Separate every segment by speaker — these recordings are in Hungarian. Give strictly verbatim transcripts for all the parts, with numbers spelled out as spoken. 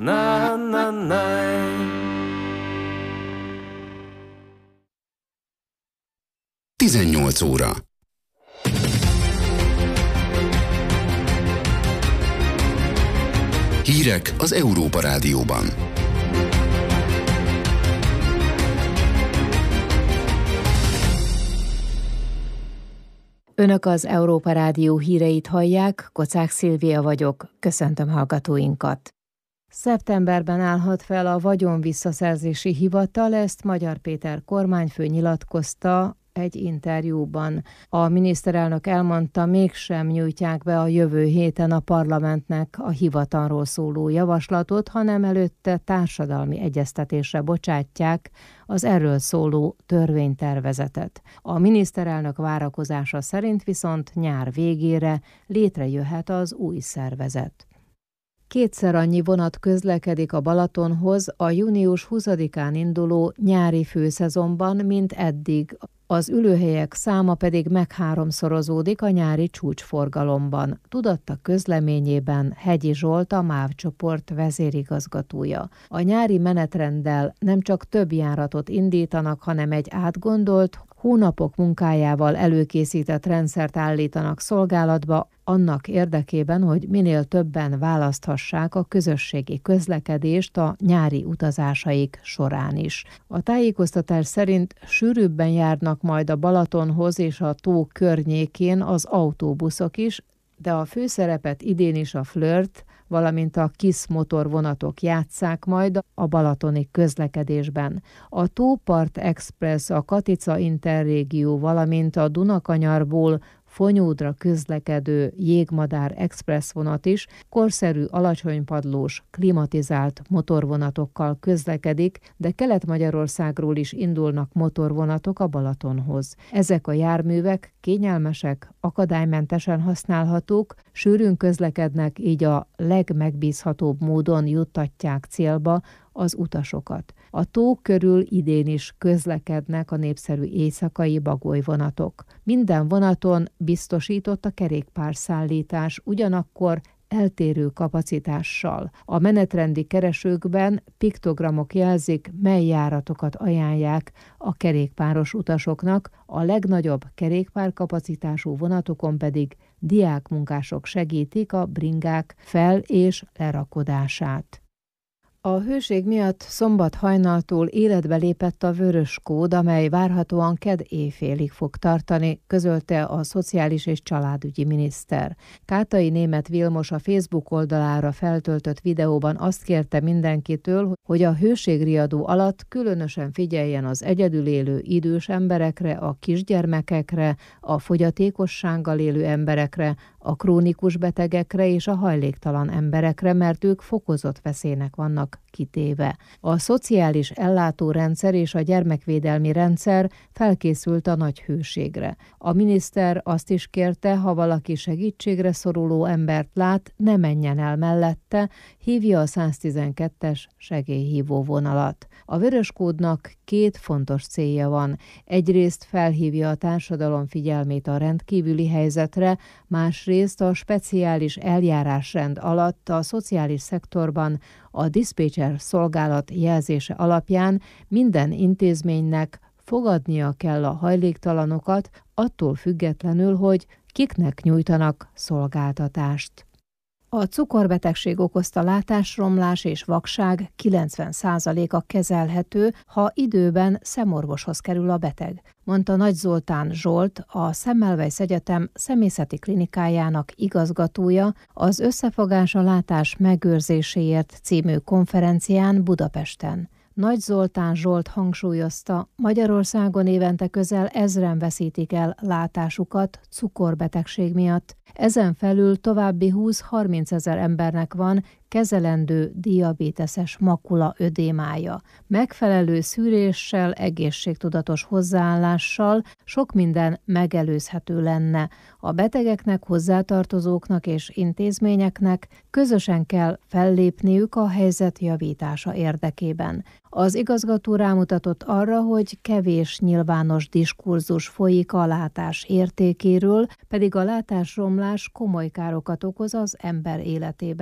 Speaker 1: na na na.
Speaker 2: tizennyolc óra. Hírek az Európa Rádióban.
Speaker 3: Önök az Európa Rádió híreit hallják, Kocák Szilvia vagyok, köszöntöm hallgatóinkat. Szeptemberben állhat fel a vagyonvisszaszerzési hivatal, ezt Magyar Péter kormányfő nyilatkozta egy interjúban. A miniszterelnök elmondta, mégsem nyújtják be a jövő héten a parlamentnek a hivatalról szóló javaslatot, hanem előtte társadalmi egyeztetésre bocsátják az erről szóló törvénytervezetet. A miniszterelnök várakozása szerint viszont nyár végére létrejöhet az új szervezet. Kétszer annyi vonat közlekedik a Balatonhoz a június huszadikán induló nyári főszezonban, mint eddig. Az ülőhelyek száma pedig megháromszorozódik a nyári csúcsforgalomban, tudatta közleményében Hegyi Zsolt, a MÁV csoport vezérigazgatója. A nyári menetrenddel nem csak több járatot indítanak, hanem egy átgondolt, hónapok munkájával előkészített rendszert állítanak szolgálatba, annak érdekében, hogy minél többen választhassák a közösségi közlekedést a nyári utazásaik során is. A tájékoztatás szerint sűrűbben járnak majd a Balatonhoz és a tó környékén az autóbuszok is, de a főszerepet idén is a Flirt, valamint a KISZ motorvonatok játsszák majd a balatoni közlekedésben. A Tópart Express, a Katica Interrégió, valamint a Dunakanyarból Fonyódra közlekedő Jégmadár Express vonat is korszerű, alacsonypadlós, klimatizált motorvonatokkal közlekedik, de Kelet-Magyarországról is indulnak motorvonatok a Balatonhoz. Ezek a járművek kényelmesek, akadálymentesen használhatók, sűrűn közlekednek, így a legmegbízhatóbb módon juttatják célba az utasokat. A tó körül idén is közlekednek a népszerű éjszakai bagolyvonatok. Minden vonaton biztosított a kerékpárszállítás, ugyanakkor eltérő kapacitással. A menetrendi keresőkben piktogramok jelzik, mely járatokat ajánlják a kerékpáros utasoknak, a legnagyobb kerékpárkapacitású vonatokon pedig diákmunkások segítik a bringák fel- és lerakodását. A hőség miatt szombat hajnaltól életbe lépett a vörös kód, amely várhatóan kedd éjfélig fog tartani, közölte a szociális és családügyi miniszter. Kátai Németh Vilmos a Facebook oldalára feltöltött videóban azt kérte mindenkitől, hogy a hőségriadó alatt különösen figyeljen az egyedül élő idős emberekre, a kisgyermekekre, a fogyatékossággal élő emberekre, a krónikus betegekre és a hajléktalan emberekre, mert ők fokozott veszélynek vannak kitéve. A szociális ellátórendszer és a gyermekvédelmi rendszer felkészült a nagy hőségre. A miniszter azt is kérte, ha valaki segítségre szoruló embert lát, ne menjen el mellette, hívja a száztizenkettes segélyhívó vonalat. A vöröskódnak két fontos célja van. Egyrészt felhívja a társadalom figyelmét a rendkívüli helyzetre, másrészt a speciális eljárásrend alatt a szociális szektorban a diszpécser szolgálat jelzése alapján minden intézménynek fogadnia kell a hajléktalanokat, attól függetlenül, hogy kiknek nyújtanak szolgáltatást. A cukorbetegség okozta látásromlás és vakság kilencven százaléka kezelhető, ha időben szemorvoshoz kerül a beteg, mondta Nagy Zoltán Zsolt, a Semmelweis Egyetem szemészeti klinikájának igazgatója az Összefogás a látás megőrzéséért című konferencián Budapesten. Nagy Zoltán Zsolt hangsúlyozta, Magyarországon évente közel ezren veszítik el látásukat cukorbetegség miatt. Ezen felül további húsz-harminc ezer embernek van kezelendő diabéteses makula ödémája. Megfelelő szűréssel, egészségtudatos hozzáállással sok minden megelőzhető lenne. A betegeknek, hozzátartozóknak és intézményeknek közösen kell fellépniük a helyzet javítása érdekében. Az igazgató rámutatott arra, hogy kevés nyilvános diskurzus folyik a látás értékéről, pedig a látásromlás komoly károkat okoz az ember életében.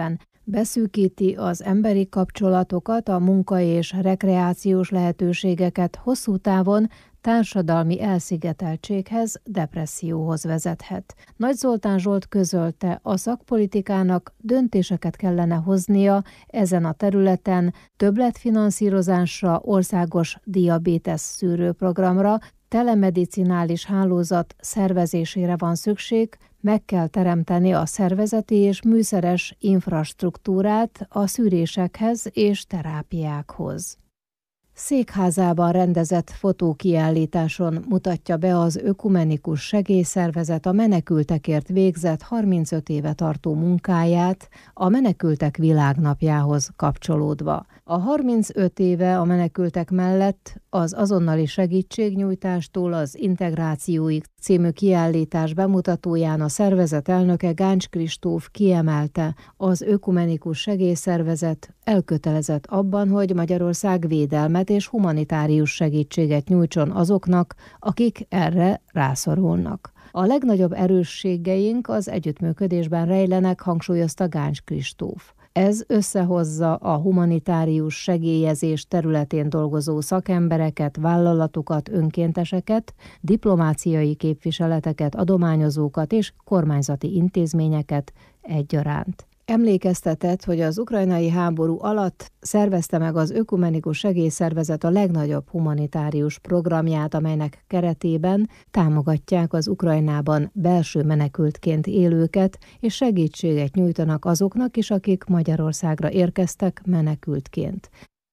Speaker 3: beszűkíti az emberi kapcsolatokat, a munka és rekreációs lehetőségeket, hosszú távon társadalmi elszigeteltséghez, depresszióhoz vezethet. Nagy Zoltán Zsolt közölte, a szakpolitikának döntéseket kellene hoznia ezen a területen, többletfinanszírozásra, országos diabétesz szűrőprogramra, telemedicinális hálózat szervezésére van szükség, meg kell teremteni a szervezeti és műszeres infrastruktúrát a szűrésekhez és terápiákhoz. Székházában rendezett fotókiállításon mutatja be az Ökumenikus Segélyszervezet a menekültekért végzett harmincöt éve tartó munkáját a Menekültek Világnapjához kapcsolódva. A harmincöt éve a menekültek mellett az azonnali segítségnyújtástól az integrációig című kiállítás bemutatóján a szervezet elnöke Gáncs Kristóf kiemelte, az Ökumenikus Segélyszervezet elkötelezett abban, hogy Magyarország védelmet és humanitárius segítséget nyújtson azoknak, akik erre rászorulnak. A legnagyobb erősségeink az együttműködésben rejlenek, hangsúlyozta Gáncs Kristóf. Ez összehozza a humanitárius segélyezés területén dolgozó szakembereket, vállalatokat, önkénteseket, diplomáciai képviseleteket, adományozókat és kormányzati intézményeket egyaránt. Emlékeztetett, hogy az ukrajnai háború alatt szervezte meg az Ökumenikus Segélyszervezet a legnagyobb humanitárius programját, amelynek keretében támogatják az Ukrajnában belső menekültként élőket, és segítséget nyújtanak azoknak is, akik Magyarországra érkeztek menekültként.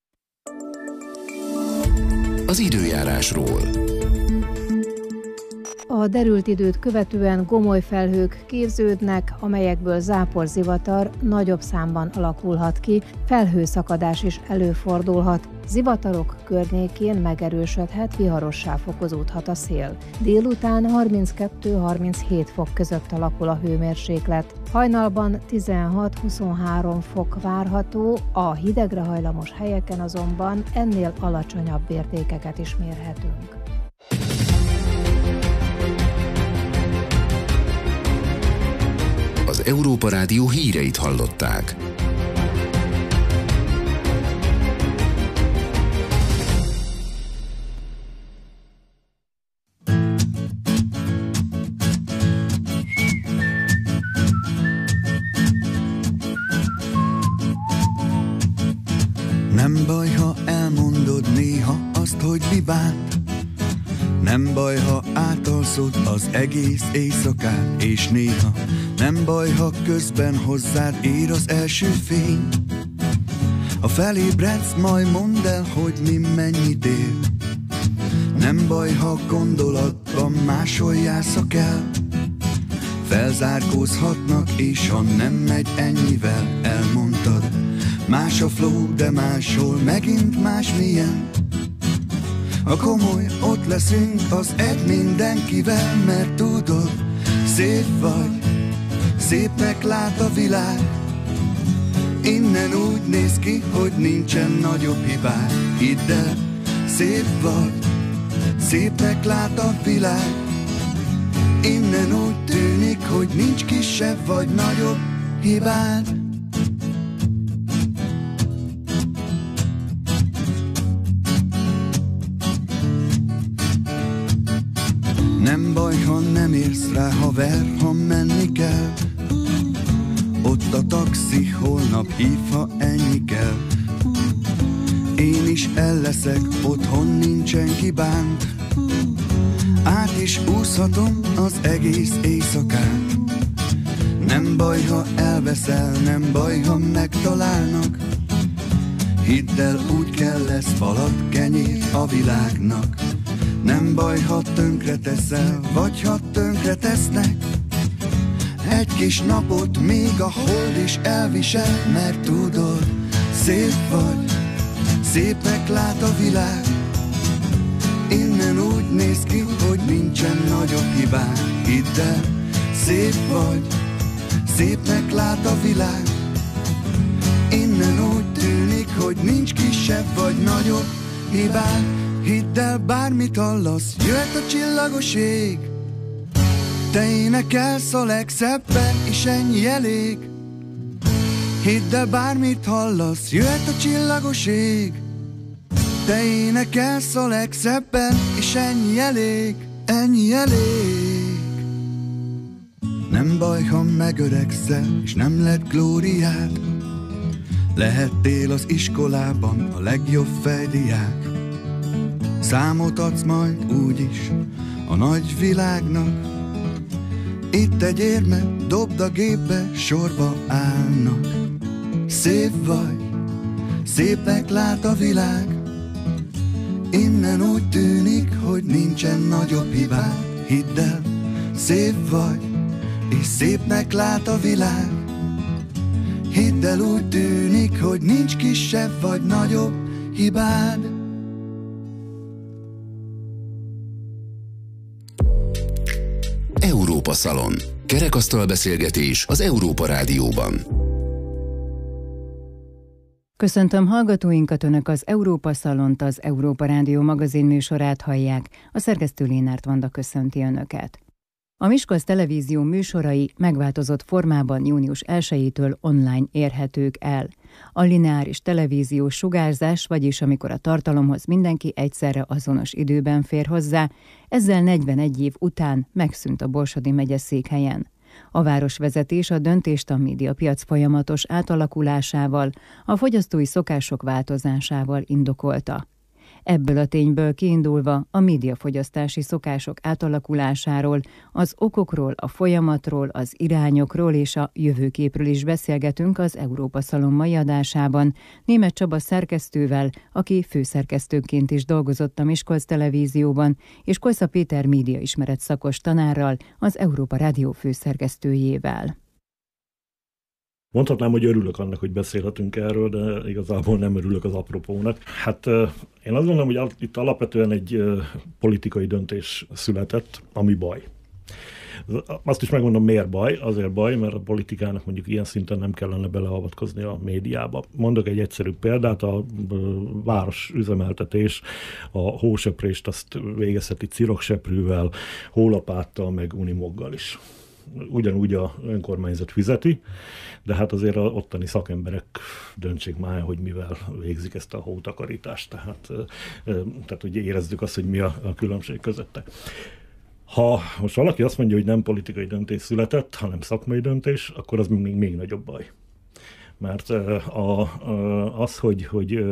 Speaker 2: Az időjárásról.
Speaker 3: A derült időt követően gomoly felhők képződnek, amelyekből záporzivatar nagyobb számban alakulhat ki, felhőszakadás is előfordulhat. Zivatarok környékén megerősödhet, viharossá fokozódhat a szél. Délután harminckettő-harminchét fok között alakul a hőmérséklet. Hajnalban tizenhat-huszonhárom fok várható, a hidegre hajlamos helyeken azonban ennél alacsonyabb értékeket is mérhetünk.
Speaker 2: Az Európa Rádió híreit hallották.
Speaker 1: Nem baj, ha elmondod néha azt, hogy mi bánt. Nem baj, ha átalszod az egész éjszakát, és néha nem baj, ha közben hozzád ér az első fény. Ha felébredsz, majd mondd el, hogy mi mennyit ér. Nem baj, ha gondolatban máshol jársz, ha kell. Felzárkózhatnak, és ha nem megy ennyivel, elmondtad. Más a flow, de máshol megint más milyen. A komoly, ott leszünk az egy mindenkivel, mert tudod, szép vagy, szépnek lát a világ. Innen úgy néz ki, hogy nincsen nagyobb hibák. Hidd el, szép vagy, szépnek lát a világ. Innen úgy tűnik, hogy nincs kisebb vagy nagyobb hibád. Nem baj, ha nem érsz rá, haver, ha menni kell. Ott a taxi, holnap hív, ha ennyi kell. Én is el leszek, otthon nincsen kibánt. Át is úszhatom az egész éjszakát. Nem baj, ha elveszel, nem baj, ha megtalálnak. Hidd el, úgy kell lesz falat, kenyér a világnak. Nem baj, ha tönkre teszel, vagy ha tönkre tesznek. Egy kis napot még a hold is elvisel, mert tudod, szép vagy, szépnek lát a világ. Innen úgy néz ki, hogy nincsen nagyobb hibák. Hidd el, szép vagy, szépnek lát a világ. Innen úgy tűnik, hogy nincs kisebb vagy nagyobb hibák. Hidd el, bármit hallasz, jöhet a csillagos ég. Te énekelsz a legszebben, és ennyi elég. Hidd el, bármit hallasz, jöhet a csillagos ég. Te énekelsz a legszebben, és ennyi elég, ennyi elég. Nem baj, ha megöregszel, és nem lett glóriád. Lehettél az iskolában a legjobb fejdiák. Számot adsz majd úgyis a nagy világnak. Itt egy érme, dobd a gépbe, sorba állnak. Szép vagy, szépnek lát a világ. Innen úgy tűnik, hogy nincsen nagyobb hibád. Hidd el, szép vagy, és szépnek lát a világ. Hidd el, úgy tűnik, hogy nincs kisebb vagy nagyobb hibád.
Speaker 2: Európa Szalon. Kerekasztal beszélgetés az Európa Rádióban.
Speaker 3: Köszöntöm hallgatóinkat, Önök az Európa Szalont, az Európa Rádió magazin műsorát hallják. A szerkesztő Lénárt Vanda köszönti Önöket. A Miskolc Televízió műsorai megváltozott formában június elsejétől online érhetők el. A lineáris televíziós sugárzás, vagyis amikor a tartalomhoz mindenki egyszerre azonos időben fér hozzá, ezzel negyvenegy év után megszűnt a Borsodi megyeszékhelyen. A városvezetés a döntést a médiapiac folyamatos átalakulásával, a fogyasztói szokások változásával indokolta. Ebből a tényből kiindulva a médiafogyasztási szokások átalakulásáról, az okokról, a folyamatról, az irányokról és a jövőképről is beszélgetünk az Európa Szalon mai adásában Németh Csaba szerkesztővel, aki főszerkesztőként is dolgozott a Miskolc Televízióban, és Kolsza Péter médiaismeret szakos tanárral, az Európa Rádió főszerkesztőjével.
Speaker 4: Mondhatnám, hogy örülök annak, hogy beszélhetünk erről, de igazából nem örülök az apropónak. Hát én azt gondolom, hogy itt alapvetően egy politikai döntés született, ami baj. Azt is megmondom, miért baj. Azért baj, mert a politikának mondjuk ilyen szinten nem kellene beleavatkozni a médiába. Mondok egy egyszerű példát, a város üzemeltetés, a hóseprést azt végezheti cirokseprűvel, hólapáttal, meg unimoggal is. Ugyanúgy a önkormányzat fizeti, de hát azért az ottani szakemberek döntsék már, hogy mivel végzik ezt a hótakarítást. Tehát, tehát hogy érezzük azt, hogy mi a, a különbség közötte. Ha most valaki azt mondja, hogy nem politikai döntés született, hanem szakmai döntés, akkor az még, még nagyobb baj. Mert a, a, az, hogy, hogy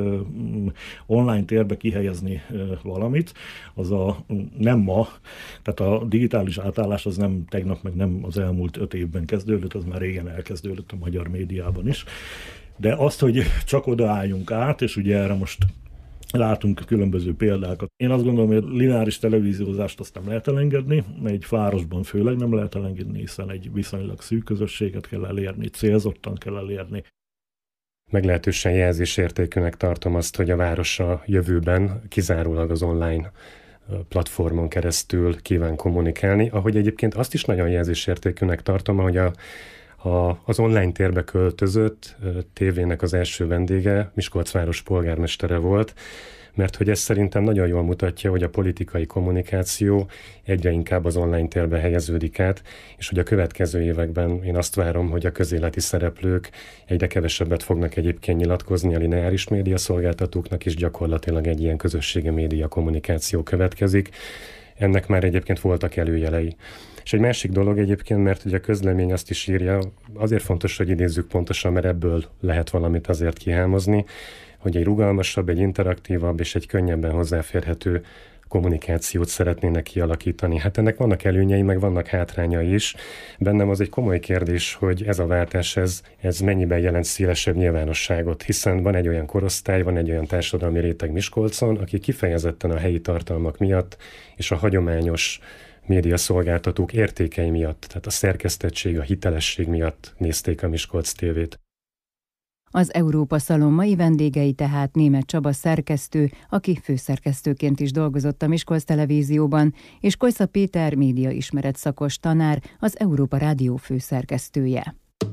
Speaker 4: online térbe kihelyezni valamit, az a nem ma, tehát a digitális átállás az nem tegnap, meg nem az elmúlt öt évben kezdődött, az már régen elkezdődött a magyar médiában is. De azt, hogy csak odaálljunk át, és ugye erre most látunk különböző példákat. Én azt gondolom, hogy lineáris televíziózást azt nem lehet elengedni, egy városban főleg nem lehet elengedni, hiszen egy viszonylag szűk közösséget kell elérni, célzottan kell elérni.
Speaker 5: Meglehetősen jelzésértékűnek tartom azt, hogy a város a jövőben kizárólag az online platformon keresztül kíván kommunikálni, ahogy egyébként azt is nagyon jelzésértékűnek tartom, ahogy a, a, az online térbe költözött tévének az első vendége Miskolc város polgármestere volt, mert hogy ez szerintem nagyon jól mutatja, hogy a politikai kommunikáció egyre inkább az online térbe helyeződik át, és hogy a következő években én azt várom, hogy a közéleti szereplők egyre kevesebbet fognak egyébként nyilatkozni a lineáris média szolgáltatóknak, és gyakorlatilag egy ilyen közösségi média kommunikáció következik. Ennek már egyébként voltak előjelei. És egy másik dolog egyébként, mert ugye a közlemény azt is írja, azért fontos, hogy idézzük pontosan, mert ebből lehet valamit azért kihámozni, hogy egy rugalmasabb, egy interaktívabb és egy könnyebben hozzáférhető kommunikációt szeretnének kialakítani. Hát ennek vannak előnyei, meg vannak hátrányai is. Bennem az egy komoly kérdés, hogy ez a váltás, ez, ez mennyiben jelent szélesebb nyilvánosságot, hiszen van egy olyan korosztály, van egy olyan társadalmi réteg Miskolcon, aki kifejezetten a helyi tartalmak miatt és a hagyományos médiaszolgáltatók értékei miatt, tehát a szerkesztettség, a hitelesség miatt nézték a Miskolc tévét.
Speaker 3: Az Európa Szalon mai vendégei tehát Németh Csaba szerkesztő, aki főszerkesztőként is dolgozott a Miskolc Televízióban, és Kolsza Péter médiaismeret szakos tanár, az Európa Rádió főszerkesztője.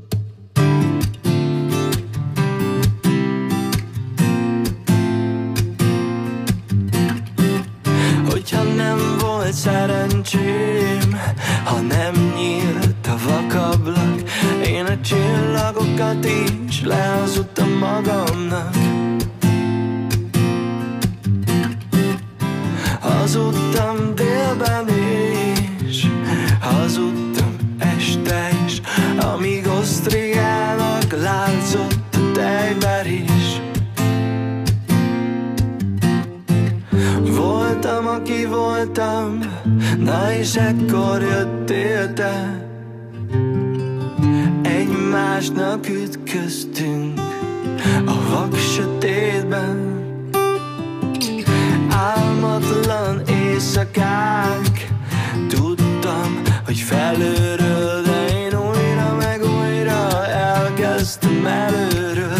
Speaker 6: Hogyha nem volt szerencsém, ha nem nyílt a vakablak, én a csillagokat is lehazudtam magamnak. Hazudtam délben is, hazudtam este is, amíg osztrigának látszott a tejberés. Voltam, aki voltam, na és ekkor jöttél te. Egymásnak ütköztünk a vak sötétben. Álmatlan éjszakák, tudtam, hogy felülről, de én újra meg újra elkezdtem előről.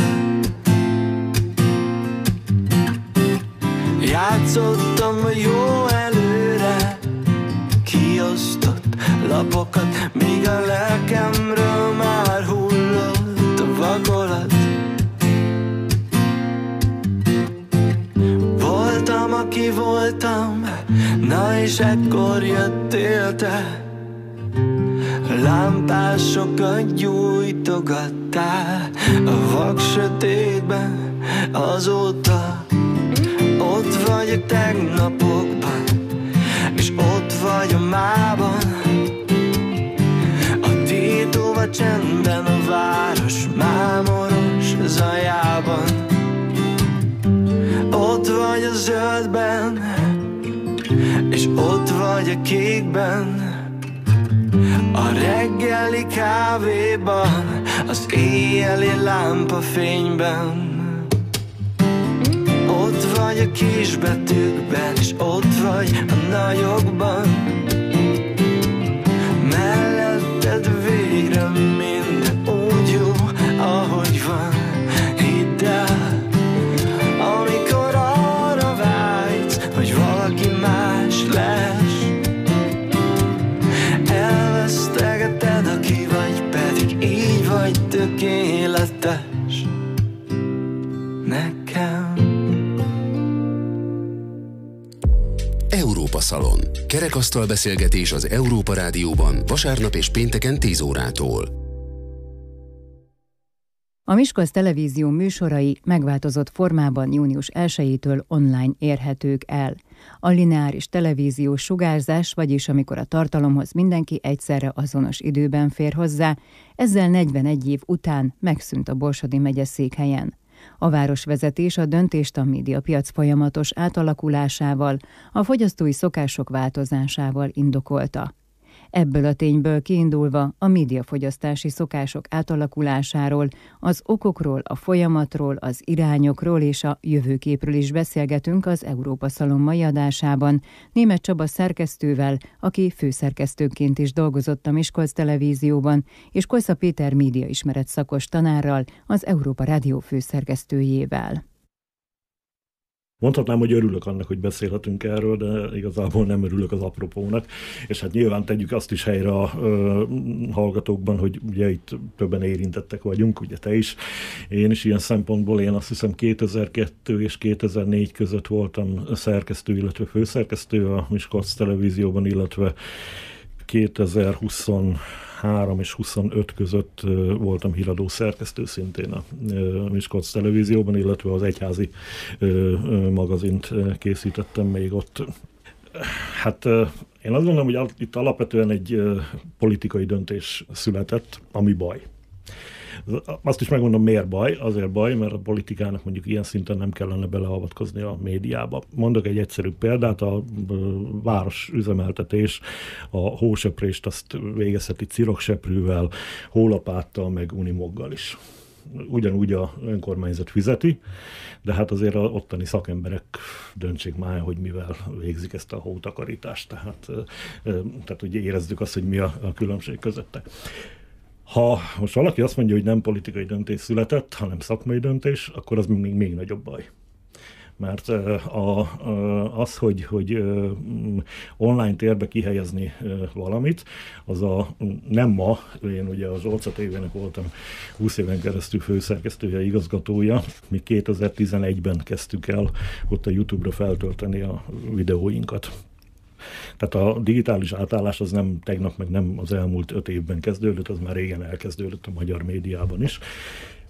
Speaker 6: Játszottam a jó előre, kiosztott lapokat, míg a lelkemről már hullott a vakolat. Voltam, aki voltam, na és ekkor jöttél te. Lámpásokat gyújtogattál a vak sötétben. Azóta ott vagyok tegnapokban, és ott vagy a mában. A tétova csendben, a város mámoros zajában. Ott vagy a zöldben, és ott vagy a kékben. A reggeli kávéban, az éjjeli lámpafényben. Ott vagy a kisbetűkben, és ott vagy a nagyokban. Melletted végre minden úgy jó, ahogy van. Hidd el, amikor arra vágysz, hogy valaki más lesz. Elvesztegeted, aki vagy, pedig így vagy tökéletes nekem.
Speaker 2: Európa Szalon. Kerekasztal beszélgetés az Európa Rádióban vasárnap és pénteken tíz órától.
Speaker 7: A Miskolc Televízió műsorai megváltozott formában június elsejétől online érhetők el. A lineáris televíziós sugárzás, vagyis amikor a tartalomhoz mindenki egyszerre azonos időben fér hozzá, ezzel negyvenegy év után megszűnt a Borsodi megyeszékhelyen. A városvezetés a döntést a médiapiac folyamatos átalakulásával, a fogyasztói szokások változásával indokolta. Ebből a tényből kiindulva a médiafogyasztási szokások átalakulásáról, az okokról, a folyamatról, az irányokról és a jövőképről is beszélgetünk az Európa Szalon mai adásában Németh Csaba szerkesztővel, aki főszerkesztőként is dolgozott a Miskolc Televízióban, és Kojsza Péter médiaismeret szakos tanárral, az Európa Rádió főszerkesztőjével.
Speaker 4: Mondhatnám, hogy örülök annak, hogy beszélhetünk erről, de igazából nem örülök az apropónak. És hát nyilván tegyük azt is helyre a ö, hallgatókban, hogy ugye itt többen érintettek vagyunk, ugye te is. Én is ilyen szempontból, én azt hiszem kétezer-kettő és kétezer-négy között voltam szerkesztő, illetve főszerkesztő a Miskolc Televízióban, illetve kétezer-huszonhárom és huszonöt között voltam híradó szerkesztő szintén a Miskolc Televízióban, illetve az egyházi magazint készítettem még ott. Hát én azt gondolom, hogy itt alapvetően egy politikai döntés született, ami baj. Azt is megmondom, miért baj. Azért baj, mert a politikának mondjuk ilyen szinten nem kellene beleavatkozni a médiába. Mondok egy egyszerű példát, a város üzemeltetés, a hósöprést azt végezheti cirokseprűvel, hólapáttal, meg unimoggal is. Ugyanúgy a önkormányzat fizeti, de hát azért az ottani szakemberek döntsék már, hogy mivel végzik ezt a hótakarítást. Tehát, tehát ugye érezzük azt, hogy mi a, a különbség közötte. Ha most valaki azt mondja, hogy nem politikai döntés született, hanem szakmai döntés, akkor az még, még nagyobb baj. Mert a, a, az, hogy, hogy online térbe kihelyezni valamit, az a nem ma, én ugye az Zsolca té vének voltam húsz éven keresztül főszerkesztője, igazgatója, mi kétezer-tizenegyben kezdtük el ott a YouTube-ra feltölteni a videóinkat. Tehát a digitális átállás az nem tegnap, meg nem az elmúlt öt évben kezdődött, az már régen elkezdődött a magyar médiában is.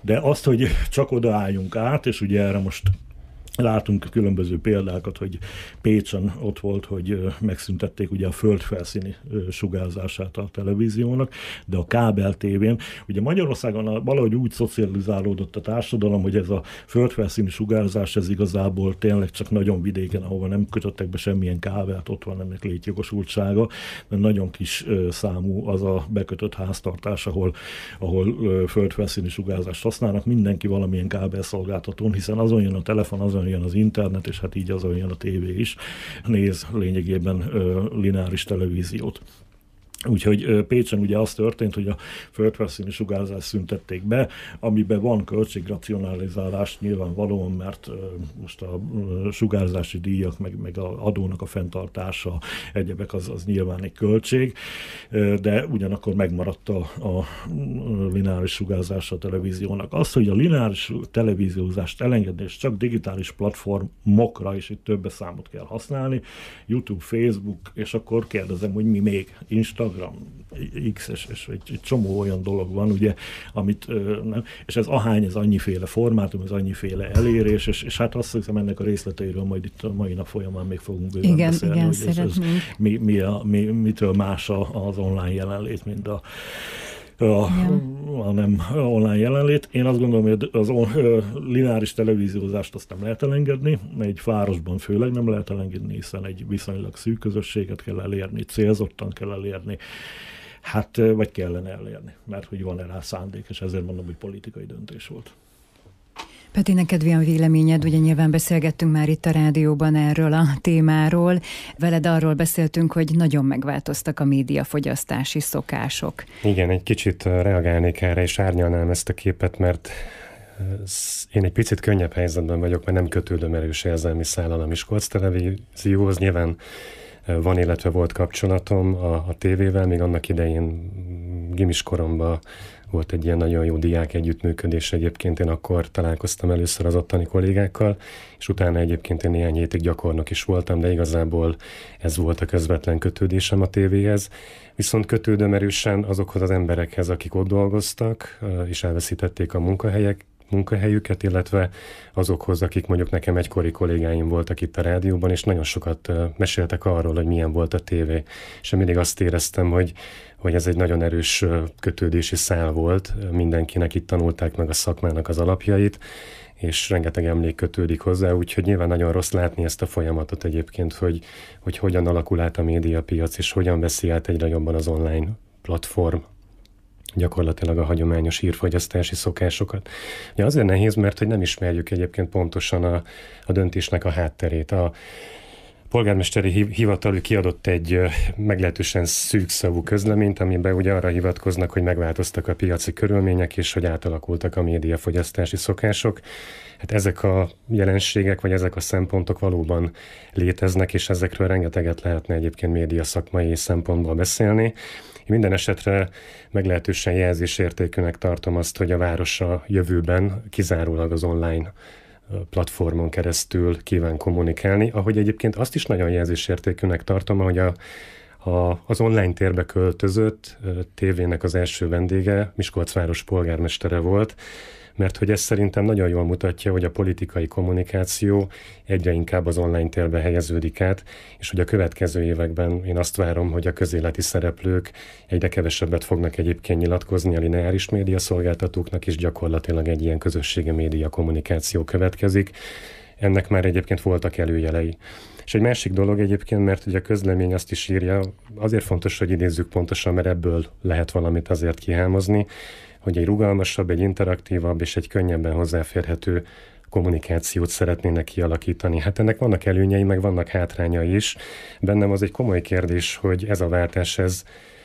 Speaker 4: De azt, hogy csak odaálljunk át, és ugye erre most látunk különböző példákat, hogy Pécsen ott volt, hogy megszüntették ugye a földfelszíni sugárzását a televíziónak, de a kábel tévén, ugye Magyarországon valahogy úgy szocializálódott a társadalom, hogy ez a földfelszíni sugárzás, ez igazából tényleg csak nagyon vidéken, ahova nem kötöttek be semmilyen kábelt, ott van ennek létjogosultsága, de nagyon kis számú az a bekötött háztartás, ahol, ahol földfelszíni sugárzást használnak, mindenki valamilyen kábelszolgáltatón, hiszen azon jön a telefon, azon jön az internet, és hát így azon jön a tévé is, néz lényegében ö, lineáris televíziót. Úgyhogy Pécsen ugye az történt, hogy a földfelszíni sugárzást szüntették be, amiben van költségracionalizálás nyilvánvalóan, mert most a sugárzási díjak, meg, meg az adónak a fenntartása, egyebek az, az nyilván egy költség, de ugyanakkor megmaradt a, a lineáris sugárzás a televíziónak. Az, hogy a lineáris televíziózást elengedni, és csak digitális platformokra, és itt többes számot kell használni, YouTube, Facebook, és akkor kérdezem, hogy mi még? Instagram, X, és, és egy, egy csomó olyan dolog van, ugye, amit nem, és ez ahány, ez annyiféle formátum, ez annyiféle elérés, és, és hát azt hiszem ennek a részleteiről majd itt a mai nap folyamán még fogunk bőven
Speaker 7: igen,
Speaker 4: beszélni,
Speaker 7: igen,
Speaker 4: hogy ez, ez mi, mi a, mi, mitől más az online jelenlét, mint a A, a nem online jelenlét. Én azt gondolom, hogy az lineáris televíziózást azt nem lehet elengedni, egy városban főleg nem lehet elengedni, hiszen egy viszonylag szűk közösséget kell elérni, célzottan kell elérni, hát vagy kellene elérni, mert hogy van rá szándék, és ezért mondom, hogy politikai döntés volt.
Speaker 7: Peti, neked mi a véleményed? Ugye nyilván beszélgettünk már itt a rádióban erről a témáról. Veled arról beszéltünk, hogy nagyon megváltoztak a médiafogyasztási szokások.
Speaker 5: Igen, egy kicsit reagálnék erre, és árnyalnám ezt a képet, mert én egy picit könnyebb helyzetben vagyok, mert nem kötődöm erős érzelmi szállal a Miskolc televízióhoz. Nyilván van, illetve volt kapcsolatom a, a tévével, még annak idején gimis koromban volt egy ilyen nagyon jó diák együttműködés egyébként, én akkor találkoztam először az ottani kollégákkal, és utána egyébként én néhány hétig gyakornok is voltam, de igazából ez volt a közvetlen kötődésem a tévéhez. Viszont kötődöm erősen azokhoz az emberekhez, akik ott dolgoztak, és elveszítették a munkahelyek, munkahelyüket, illetve azokhoz, akik mondjuk nekem egykori kollégáim voltak itt a rádióban, és nagyon sokat meséltek arról, hogy milyen volt a tévé. És mindig azt éreztem, hogy, hogy ez egy nagyon erős kötődési szál volt. Mindenkinek itt tanulták meg a szakmának az alapjait, és rengeteg emlék kötődik hozzá, úgyhogy nyilván nagyon rossz látni ezt a folyamatot egyébként, hogy, hogy hogyan alakul át a médiapiac, és hogyan veszi át egyre jobban az online platform gyakorlatilag a hagyományos hírfogyasztási szokásokat. Ja, azért nehéz, mert hogy nem ismerjük egyébként pontosan a, a döntésnek a hátterét. A polgármesteri hivatal kiadott egy meglehetősen szűkszavú közleményt, amiben ugye arra hivatkoznak, hogy megváltoztak a piaci körülmények, és hogy átalakultak a médiafogyasztási szokások. Hát ezek a jelenségek, vagy ezek a szempontok valóban léteznek, és ezekről rengeteget lehetne egyébként média szakmai szempontból beszélni. Én minden esetre meglehetősen jelzésértékűnek tartom azt, hogy a város a jövőben kizárólag az online platformon keresztül kíván kommunikálni, ahogy egyébként azt is nagyon jelzésértékűnek tartom, hogy a, a, az online térbe költözött tévének az első vendége Miskolc város polgármestere volt, mert hogy ez szerintem nagyon jól mutatja, hogy a politikai kommunikáció egyre inkább az online térbe helyeződik át, és hogy a következő években én azt várom, hogy a közéleti szereplők egyre kevesebbet fognak egyébként nyilatkozni a lineáris média szolgáltatóknak, és gyakorlatilag egy ilyen közösségi média kommunikáció következik. Ennek már egyébként voltak előjelei. És egy másik dolog egyébként, mert ugye a közlemény azt is írja, azért fontos, hogy idézzük pontosan, mert ebből lehet valamit azért kihámozni, hogy egy rugalmasabb, egy interaktívabb és egy könnyebben hozzáférhető kommunikációt szeretnének kialakítani. Hát ennek vannak előnyei, meg vannak hátrányai is. Bennem az egy komoly kérdés, hogy ez a váltás, ez,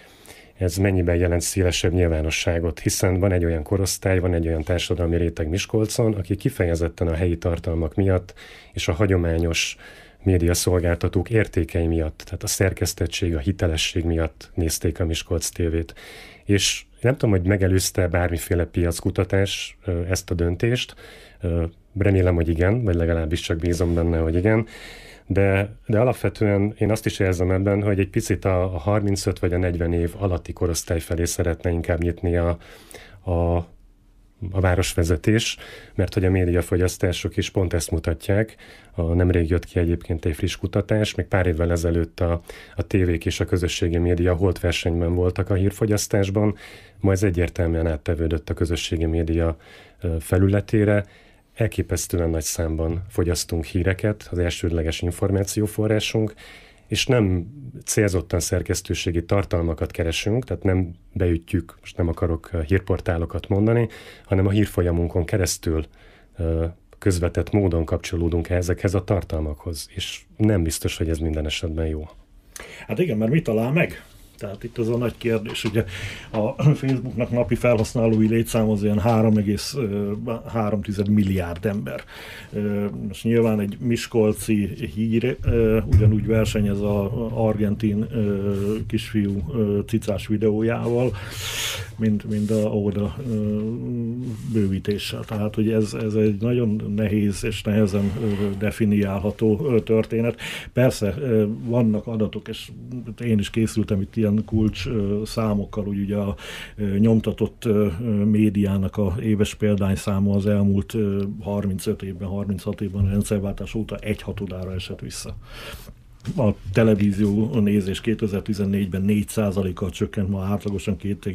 Speaker 5: ez mennyiben jelent szélesebb nyilvánosságot, hiszen van egy olyan korosztály, van egy olyan társadalmi réteg Miskolcon, aki kifejezetten a helyi tartalmak miatt és a hagyományos médiaszolgáltatók értékei miatt, tehát a szerkesztettség, a hitelesség miatt nézték a Miskolc tévét. És nem tudom, hogy megelőzte bármiféle piackutatás ezt a döntést. Remélem, hogy igen, vagy legalábbis csak bízom benne, hogy igen. De, de alapvetően én azt is érzem ebben, hogy egy picit a, a harmincöt vagy a negyven év alatti korosztály felé szeretne inkább nyitni a, a a városvezetés, mert hogy a médiafogyasztások is pont ezt mutatják. A nemrég jött ki egyébként egy friss kutatás, még pár évvel ezelőtt a, a tévék és a közösségi média holt versenyben voltak a hírfogyasztásban, ma ez egyértelműen áttevődött a közösségi média felületére. Elképesztően nagy számban fogyasztunk híreket, az elsődleges információforrásunk, és nem célzottan szerkesztőségi tartalmakat keresünk, tehát nem beütjük, most nem akarok hírportálokat mondani, hanem a hírfolyamunkon keresztül közvetett módon kapcsolódunk ezekhez a tartalmakhoz, és nem biztos, hogy ez minden esetben jó.
Speaker 4: Hát igen, mert mit talál meg? Tehát itt az a nagy kérdés, ugye a Facebooknak napi felhasználói létszám az olyan három egész három milliárd ember. Most nyilván egy miskolci hír ugyanúgy versenyez az argentin kisfiú cicás videójával, mint, mint a óda bővítéssel. Tehát, hogy ez, ez egy nagyon nehéz és nehezen definiálható történet. Persze vannak adatok, és én is készültem itt ilyen kulcs számokkal, úgy ugye a nyomtatott médiának a éves példányszáma az elmúlt harmincöt évben, harminchat évben a rendszerváltás óta egy hatodára esett vissza. A televízió nézés kétezer-tizennégyben négy százalékkal csökkent, ma átlagosan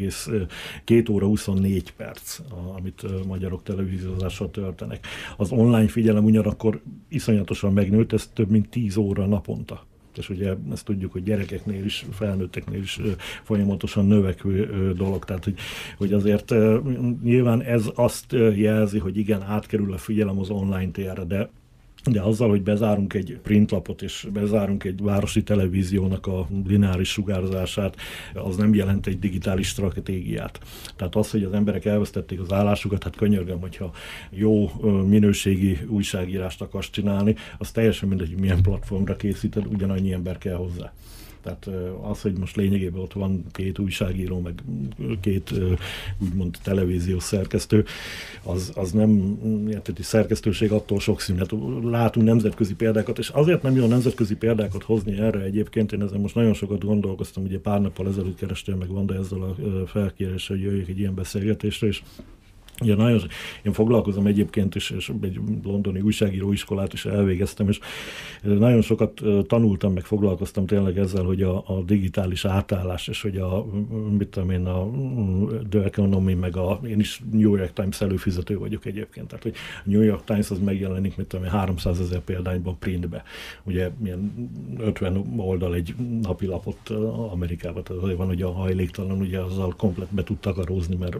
Speaker 4: két óra huszonnégy perc, amit magyarok televíziózással töltenek. Az online figyelem ugyanakkor iszonyatosan megnőtt, ez több mint tíz óra naponta. És ugye ezt tudjuk, hogy gyerekeknél is, felnőtteknél is folyamatosan növekvő dolog. Tehát, hogy, hogy azért nyilván ez azt jelzi, hogy igen, átkerül a figyelem az online térre, de De azzal, hogy bezárunk egy printlapot és bezárunk egy városi televíziónak a lineáris sugárzását, az nem jelent egy digitális stratégiát. Tehát az, hogy az emberek elvesztették az állásukat, hát könyörgöm, hogyha jó minőségi újságírást akarsz csinálni, az teljesen mindegy, hogy milyen platformra készíted, ugyanannyi ember kell hozzá. Tehát az, hogy most lényegében ott van két újságíró, meg két úgymond televíziós szerkesztő, az, az nem érteti szerkesztőség, attól sok szünet. Látunk nemzetközi példákat, és azért nem jó a nemzetközi példákat hozni erre egyébként. Én ezen most nagyon sokat gondolkoztam, ugye pár nappal ezelőtt kerestem meg Vanda ezzel a felkéréssel, hogy jöjjek egy ilyen beszélgetésre, és ugye nagyon, én foglalkozom egyébként is, és egy londoni újságíróiskolát is elvégeztem, és nagyon sokat tanultam, meg foglalkoztam tényleg ezzel, hogy a, a digitális átállás, és hogy a, mit tudom én, a The Economy, meg a, én is New York Times előfizető vagyok egyébként, tehát hogy a New York Times az megjelenik, mit tudom én, háromszázezer példányban printbe. Ugye milyen ötven oldal egy napilapot Amerikában, tehát azért van, hogy a hajléktalan, ugye azzal komplet be tud takarózni, mert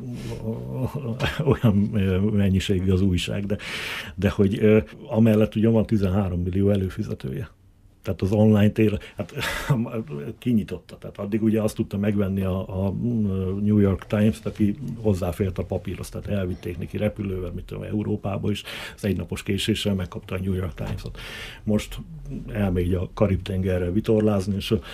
Speaker 4: olyan mennyiségű az újság, de, de hogy ö, amellett ugye van tizenhárom millió előfizetője. Tehát az online tér, hát kinyitotta. Tehát addig ugye azt tudta megvenni a, a New York Times-t, aki hozzáfért a papírhoz, tehát elvitték neki repülővel, mit tudom, Európába is, az egynapos késéssel megkapta a New York Times-ot. Most elmegy a Karib-tengerrel vitorlázni, és a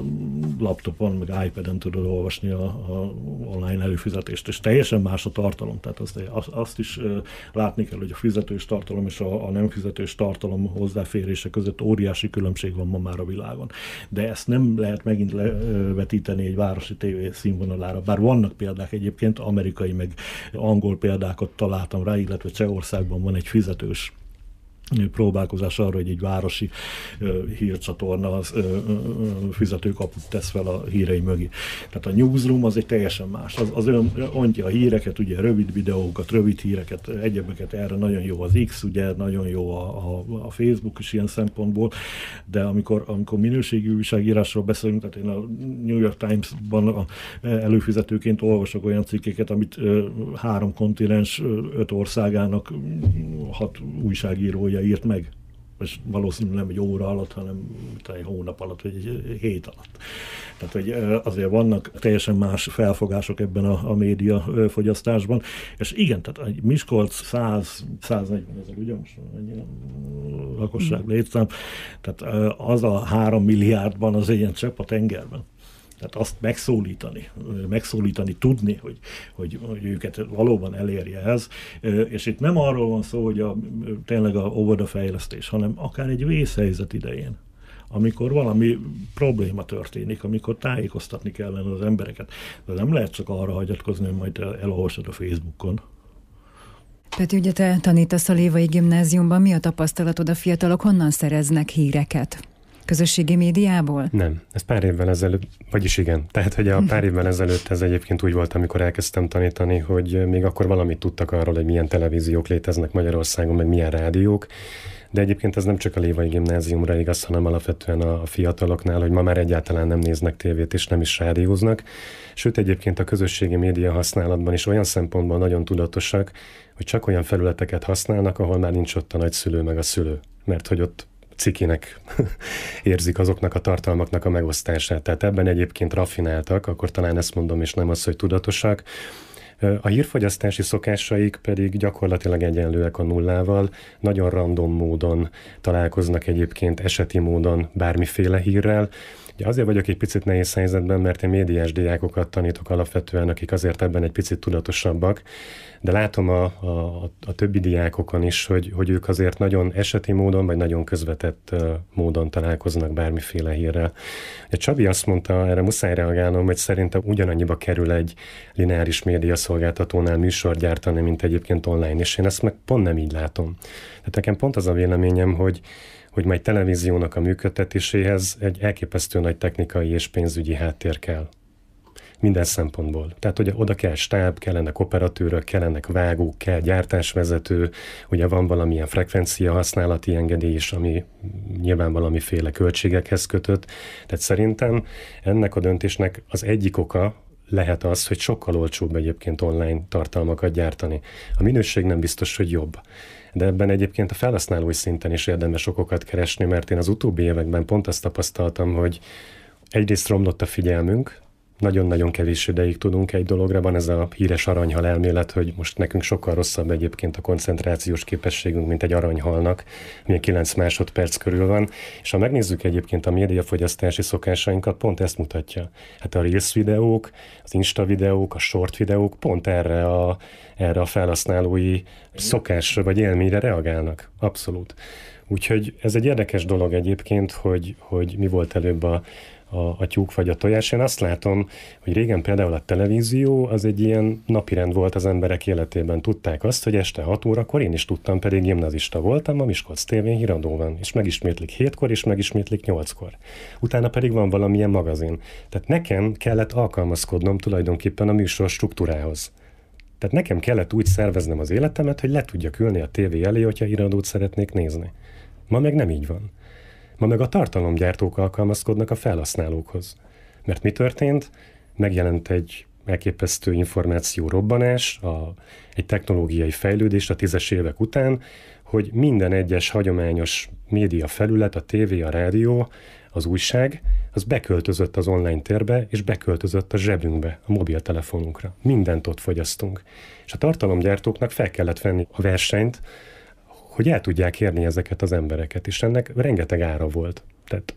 Speaker 4: laptopon, meg iPad-en tudod olvasni a, a online előfizetést, és teljesen más a tartalom. Tehát azt, azt is látni kell, hogy a fizetős tartalom és a, a nem fizetős tartalom hozzáférése között óriási különbség van ma már a világon. De ezt nem lehet megint levetíteni egy városi tévé színvonalára. Bár vannak példák egyébként, amerikai meg angol példákat találtam rá, illetve Csehországban van egy fizetős próbálkozás arra, hogy egy városi uh, hírcsatorna az uh, uh, fizetőkaput tesz fel a hírei mögé. Tehát a newsroom az egy teljesen más. Az, az olyan ontja a híreket, ugye rövid videókat, rövid híreket, egyebeket, erre nagyon jó az X, ugye nagyon jó a, a, a Facebook is ilyen szempontból, de amikor, amikor minőségi újságírásról beszélünk, tehát én a New York Times-ban a, előfizetőként olvasok olyan cikkeket, amit uh, három kontinens, öt országának hat újságírója írt meg, és valószínűleg nem egy óra alatt, hanem egy hónap alatt, vagy egy hét alatt. Tehát hogy azért vannak teljesen más felfogások ebben a, a média fogyasztásban, és igen, tehát egy Miskolc száz száznegyven ezer, ugye most ennyi lakosság létszám, tehát az a három milliárdban az egy ilyen csepp a tengerben. Tehát azt megszólítani, megszólítani, tudni, hogy, hogy, hogy őket valóban elérje ez. És itt nem arról van szó, hogy a, tényleg a óvodafejlesztés, hanem akár egy vészhelyzet idején, amikor valami probléma történik, amikor tájékoztatni kellene az embereket. De nem lehet csak arra hagyatkozni, hogy majd elolvasod a Facebookon,
Speaker 7: Peti, ugye te tanítasz a Lévai Gimnáziumban, mi a tapasztalatod, a fiatalok honnan szereznek híreket? Közösségi médiából?
Speaker 5: Nem, ez pár évvel ezelőtt, vagyis igen, tehát hogy a pár évvel ezelőtt ez egyébként úgy volt, amikor elkezdtem tanítani, hogy még akkor valamit tudtak arról, hogy milyen televíziók léteznek Magyarországon, meg milyen rádiók, de egyébként ez nem csak a Lévai Gimnáziumra igaz, hanem alapvetően a fiataloknál, hogy ma már egyáltalán nem néznek tévét és nem is rádióznak. Sőt, egyébként a közösségi média használatban is olyan szempontból nagyon tudatosak, hogy csak olyan felületeket használnak, ahol már nincs ott a nagyszülő meg a szülő, mert hogy ott cikinek érzik azoknak a tartalmaknak a megosztását. Tehát ebben egyébként raffináltak, akkor talán ezt mondom, és nem az, hogy tudatosak. A hírfogyasztási szokásaik pedig gyakorlatilag egyenlőek a nullával, nagyon random módon találkoznak egyébként eseti módon bármiféle hírrel. Ugye azért vagyok egy picit nehéz helyzetben, mert én médiás diákokat tanítok alapvetően, akik azért ebben egy picit tudatosabbak, de látom a, a, a többi diákokon is, hogy, hogy ők azért nagyon eseti módon, vagy nagyon közvetett módon találkoznak bármiféle hírrel. A Csabi azt mondta, erre muszáj reagálnom, hogy szerintem ugyanannyiba kerül egy lineáris média szolgáltatónál műsort gyártani, mint egyébként online, és én ezt meg pont nem így látom. Tehát nekem pont az a véleményem, hogy hogy majd televíziónak a működtetéséhez egy elképesztő nagy technikai és pénzügyi háttér kell. Minden szempontból. Tehát, hogy oda kell stáb, kellenek operatőrök, kellenek vágók, kell gyártásvezető, ugye van valamilyen frekvencia használati engedély is, ami nyilván valamiféle költségekhez kötött. Tehát szerintem ennek a döntésnek az egyik oka lehet az, hogy sokkal olcsóbb egyébként online tartalmakat gyártani. A minőség nem biztos, hogy jobb. De ebben egyébként a felhasználói szinten is érdemes okokat keresni, mert én az utóbbi években pont azt tapasztaltam, hogy egyrészt romlott a figyelmünk, nagyon-nagyon kevés ideig tudunk egy dologra, van ez a híres aranyhal elmélet, hogy most nekünk sokkal rosszabb egyébként a koncentrációs képességünk, mint egy aranyhalnak, milyen kilenc másodperc körül van, és ha megnézzük egyébként a médiafogyasztási szokásainkat, pont ezt mutatja. Hát a Reels videók, az Insta videók, a Short videók pont erre a, erre a felhasználói szokásra vagy élményre reagálnak. Abszolút. Úgyhogy ez egy érdekes dolog egyébként, hogy, hogy mi volt előbb a A, a tyúk vagy a tojás. Én azt látom, hogy régen például a televízió az egy ilyen napirend volt az emberek életében. Tudták azt, hogy este hat órakor, én is tudtam, pedig gimnazista voltam, a Miskolc tévén híradó van, és megismétlik hétkor, és megismétlik nyolckor. Utána pedig van valamilyen magazin. Tehát nekem kellett alkalmazkodnom tulajdonképpen a műsor struktúrához. Tehát nekem kellett úgy szerveznem az életemet, hogy le tudjak ülni a tévé elé, hogyha híradót szeretnék nézni. Ma meg nem így van. Ma meg a tartalomgyártók alkalmazkodnak a felhasználókhoz. Mert mi történt? Megjelent egy elképesztő információ robbanás, a, egy technológiai fejlődés a tízes évek után, hogy minden egyes hagyományos média felület, a tévé, a rádió, az újság, az beköltözött az online térbe, és beköltözött a zsebünkbe, a mobiltelefonunkra. Mindent ott fogyasztunk. És a tartalomgyártóknak fel kellett venni a versenyt, hogy el tudják érni ezeket az embereket, és ennek rengeteg ára volt. Tehát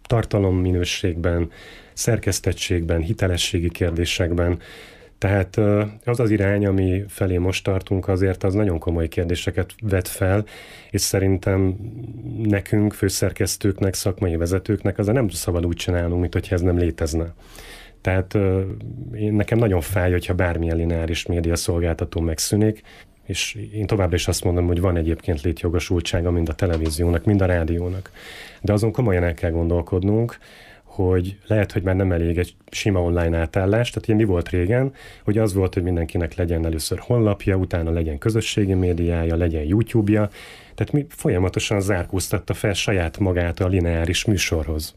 Speaker 5: tartalomminőségben, szerkesztettségben, hitelességi kérdésekben. Tehát az az irány, ami felé most tartunk, azért az nagyon komoly kérdéseket vet fel, és szerintem nekünk, főszerkesztőknek, szakmai vezetőknek azért nem szabad úgy csinálnunk, mint hogyha ez nem létezne. Tehát én, nekem nagyon fáj, hogyha bármilyen lineáris média szolgáltató megszűnik, és én továbbra is azt mondom, hogy van egyébként létjogosultsága mind a televíziónak, mind a rádiónak. De azon komolyan el kell gondolkodnunk, hogy lehet, hogy már nem elég egy sima online átállás, tehát ilyen mi volt régen, hogy az volt, hogy mindenkinek legyen először honlapja, utána legyen közösségi médiája, legyen YouTube-ja, tehát mi folyamatosan zárkóztatta fel saját magát a lineáris műsorhoz.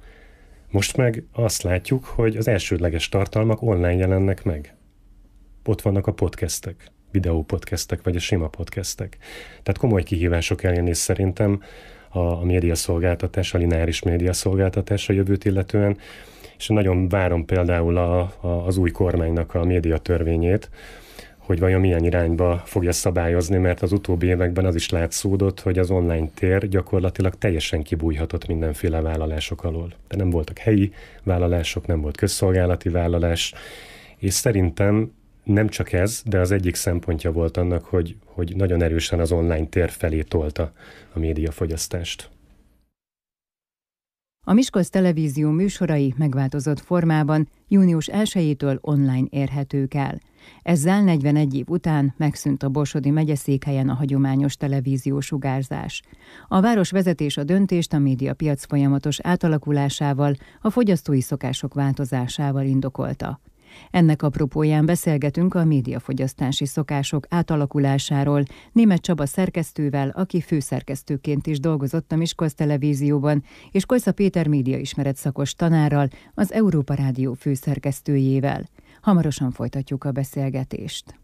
Speaker 5: Most meg azt látjuk, hogy az elsődleges tartalmak online jelennek meg. Ott vannak a podcastek, videópodcastek, vagy a sima podcastek. Tehát komoly kihívások elé néz szerintem a, a médiaszolgáltatás, a lineáris médiaszolgáltatás a jövőt illetően, és nagyon várom például a, a, az új kormánynak a médiatörvényét, hogy vajon milyen irányba fogja szabályozni, mert az utóbbi években az is látszódott, hogy az online tér gyakorlatilag teljesen kibújhatott mindenféle vállalások alól. De nem voltak helyi vállalások, nem volt közszolgálati vállalás, és szerintem nem csak ez, de az egyik szempontja volt annak, hogy, hogy nagyon erősen az online tér felé tolta a médiafogyasztást.
Speaker 7: A Miskolc Televízió műsorai megváltozott formában június elsejétől online érhetők el. Ezzel negyvenegy év után megszűnt a Borsodi megyeszékhelyen a hagyományos televíziós sugárzás. A városvezetés a döntést a médiapiac folyamatos átalakulásával, a fogyasztói szokások változásával indokolta. Ennek apropóján beszélgetünk a médiafogyasztási szokások átalakulásáról Németh Csaba szerkesztővel, aki főszerkesztőként is dolgozott a Miskolc Televízióban, és Kojsza Péter médiaismeret szakos tanárral, az Európa Rádió főszerkesztőjével. Hamarosan folytatjuk a beszélgetést.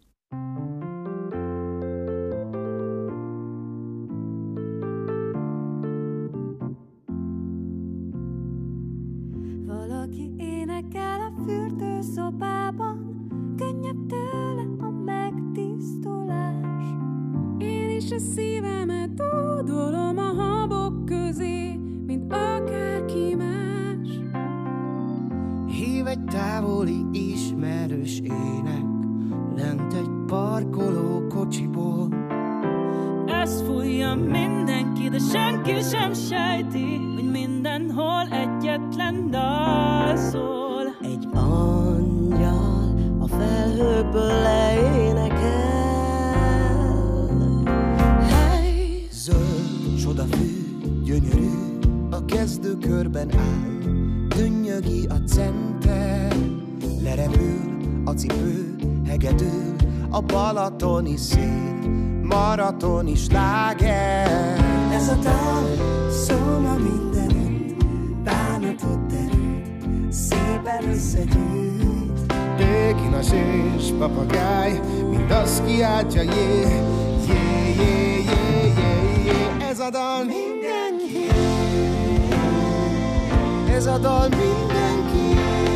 Speaker 8: Valaki énekel a fürdőszobában, könnyebb tőle a megtisztulás. Én is a szívemet dúdolom a habok közé, mint akárki más.
Speaker 9: Hív egy távoli ismerős ének, lent egy parkoló kocsiból.
Speaker 8: Ezt fújja mindenki, de senki sem sejti, hogy mindenhol egyetlen dal szól.
Speaker 9: Egy angyal a felhőkből leénekel. Hey! Zöld csodafű, gyönyörű, a kezdőkörben áll. Dünnyögi a center, lerepül a cipő, hegedül a balatoni szél, maratoni sláger.
Speaker 6: Ez a dal szól ma mindenütt, bánatot derült, szépen összegyűjt.
Speaker 9: Pékinas és papagáj, mind azt kiáltja, jé, jé, jé, jé, jé, jé. Ez a dal mindenki, ez a dal mindenki.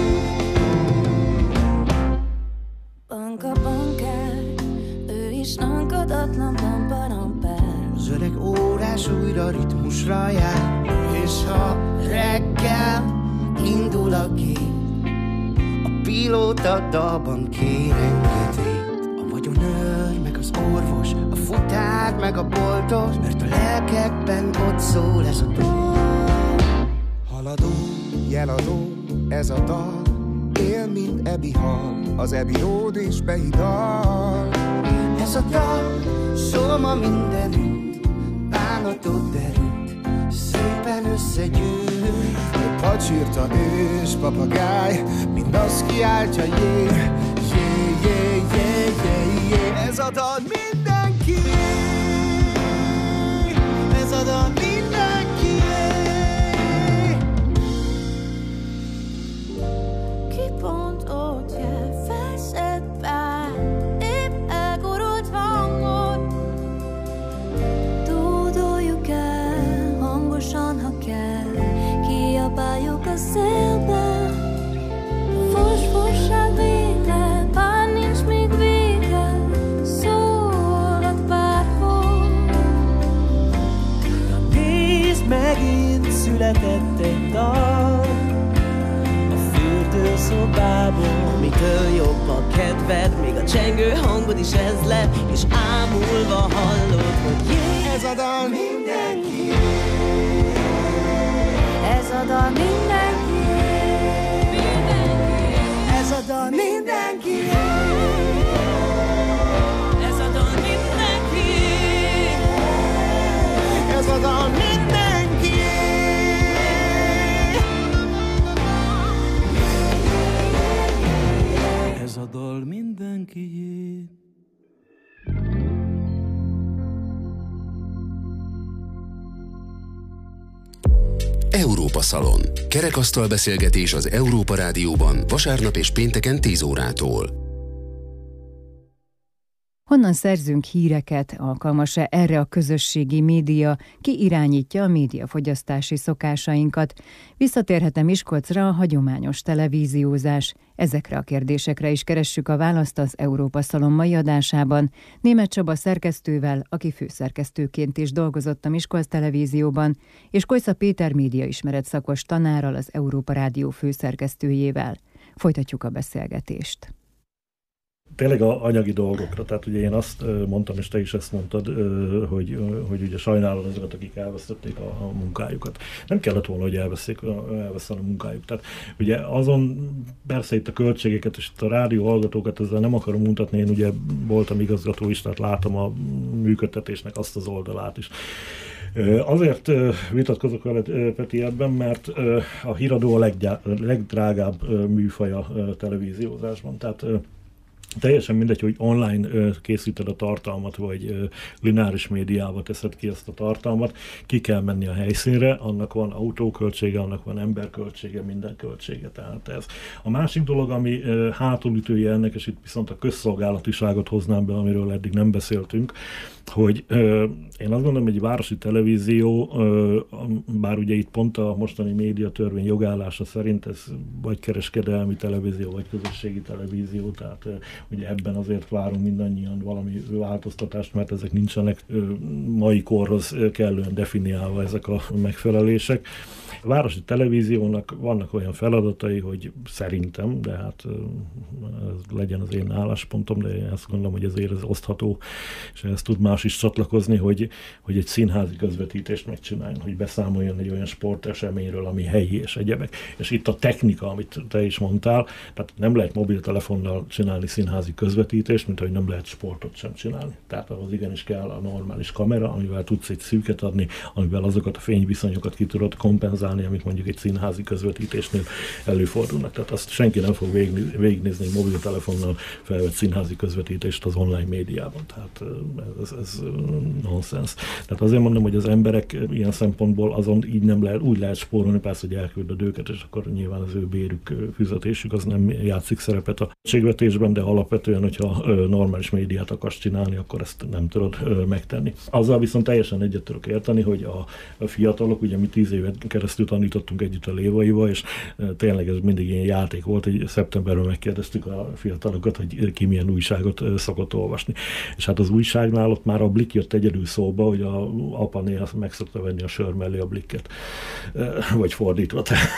Speaker 8: Banka bankár, ő is lankadatlan pamparamper.
Speaker 9: Az öreg órás újra ritmusra jár, és ha reggel indul a gép, a pilóta dalban kér engedélyt. A vagyonőr, meg az orvos, a futár, meg a boltos, mert a lelkekben ott szól ez a dal. Haladó, jeladó, ez a dal, él, mint Ebi hal, az Ebi ród és behidal. Ez a dal szól ma mindenütt, bánatot derült, szépen összegyűlt. Egy pacsirta és papagáj, mind azt kiáltja, jé, jé, jé, jé, jé, jé. Ez a dal mindenki, ez a dal mindenki.
Speaker 8: Ki pont ott jel, felszed bár, épp elgurult hangot. Dúdoljuk el, hangosan, ha kell, kiabáljuk a szélbe. Fos, fossá vége, bár nincs még vége, szólhat bárhol.
Speaker 6: Nézd, megint született egy dal a fürdőszobában.
Speaker 9: Amitől jobb a kedved, még a csengő hangod is ez lett, és ámulva hallod, hogy jé, ez a dal mindenki,
Speaker 8: Ez a dal mindenki,
Speaker 6: ez a dal mindenki,
Speaker 8: ez a dal mindenki,
Speaker 9: ez a dal mindenki.
Speaker 6: ez a dal mindenkié.
Speaker 2: Európa Szalon. Kerekasztal beszélgetés az Európa Rádióban vasárnap és pénteken tíz órától.
Speaker 7: Honnan szerzünk híreket, alkalmas-e erre a közösségi média, ki irányítja a médiafogyasztási szokásainkat? Visszatérhet-e Miskolcra a hagyományos televíziózás? Ezekre a kérdésekre is keressük a választ az Európa Szalon mai adásában. Németh Csaba szerkesztővel, aki főszerkesztőként is dolgozott a Miskolc Televízióban, és Kojsza Péter médiaismeret szakos tanárral, az Európa Rádió főszerkesztőjével. Folytatjuk a beszélgetést.
Speaker 4: tényleg a anyagi dolgokra, tehát ugye én azt mondtam, és te is ezt mondtad, hogy, hogy ugye sajnálod azokat, akik elvesztették a, a munkájukat. Nem kellett volna, hogy elveszten a munkájuk. Tehát ugye azon, persze itt a költségeket és itt a rádió hallgatókat ezzel nem akarom mutatni, én ugye voltam igazgató is, tehát látom a működtetésnek azt az oldalát is. Azért vitatkozok veled, Peti, ebben, mert a híradó a leggyá, legdrágább műfaj a televíziózásban. Tehát teljesen mindegy, hogy online készíted a tartalmat, vagy lineáris médiába teszed ki ezt a tartalmat, ki kell menni a helyszínre, annak van autóköltsége, annak van emberköltsége, minden költsége. Tehát ez. A másik dolog, ami hátulütője ennek, és itt viszont a közszolgálatiságot hoznám be, amiről eddig nem beszéltünk, hogy ö, én azt gondolom, hogy egy városi televízió, ö, bár ugye itt pont a mostani médiatörvény jogállása szerint ez vagy kereskedelmi televízió, vagy közösségi televízió, tehát ö, ugye ebben azért várunk mindannyian valami változtatást, mert ezek nincsenek ö, mai korhoz kellően definiálva ezek a megfelelések. A városi televíziónak vannak olyan feladatai, hogy szerintem, de hát ez legyen az én álláspontom, de én azt gondolom, hogy ezért ez osztható, és ezt tud más is csatlakozni, hogy, hogy egy színházi közvetítést megcsináljon, hogy beszámoljon egy olyan sporteseményről, ami helyi és egyebek. És itt a technika, amit te is mondtál, tehát nem lehet mobiltelefonnal csinálni színházi közvetítést, mint hogy nem lehet sportot sem csinálni. Tehát ahhoz igenis kell a normális kamera, amivel tudsz egy szűket adni, amivel azokat a fényviszonyokat ki tudod kompenzálni, amit mondjuk egy színházi közvetítésnél előfordulnak. Tehát azt senki nem fog végignézni egy mobiltelefonnal felvett színházi közvetítést az online médiában. Tehát ez, ez nonsens. Tehát azért mondom, hogy az emberek ilyen szempontból azon így nem lehet, úgy lehet spórolni, persze, hogy elküldöd őket, és akkor nyilván az ő bérük, fizetésük az nem játszik szerepet a költségvetésben, de alapvetően, hogyha normális médiát akarsz csinálni, akkor ezt nem tudod megtenni. Azzal viszont teljesen egyet tudok érteni, hogy a, a fiatalok, ugye mi tíz évet keresztül tanítottunk együtt a Lévaiba, és tényleg ez mindig ilyen játék volt, hogy szeptemberben megkérdeztük a fiatalokat, hogy ki milyen újságot szokott olvasni. És hát az újságnál ott már a Blikk jött egyedül szóba, hogy a apa néha meg szokta venni a sör mellé a Blikket. Vagy fordítva.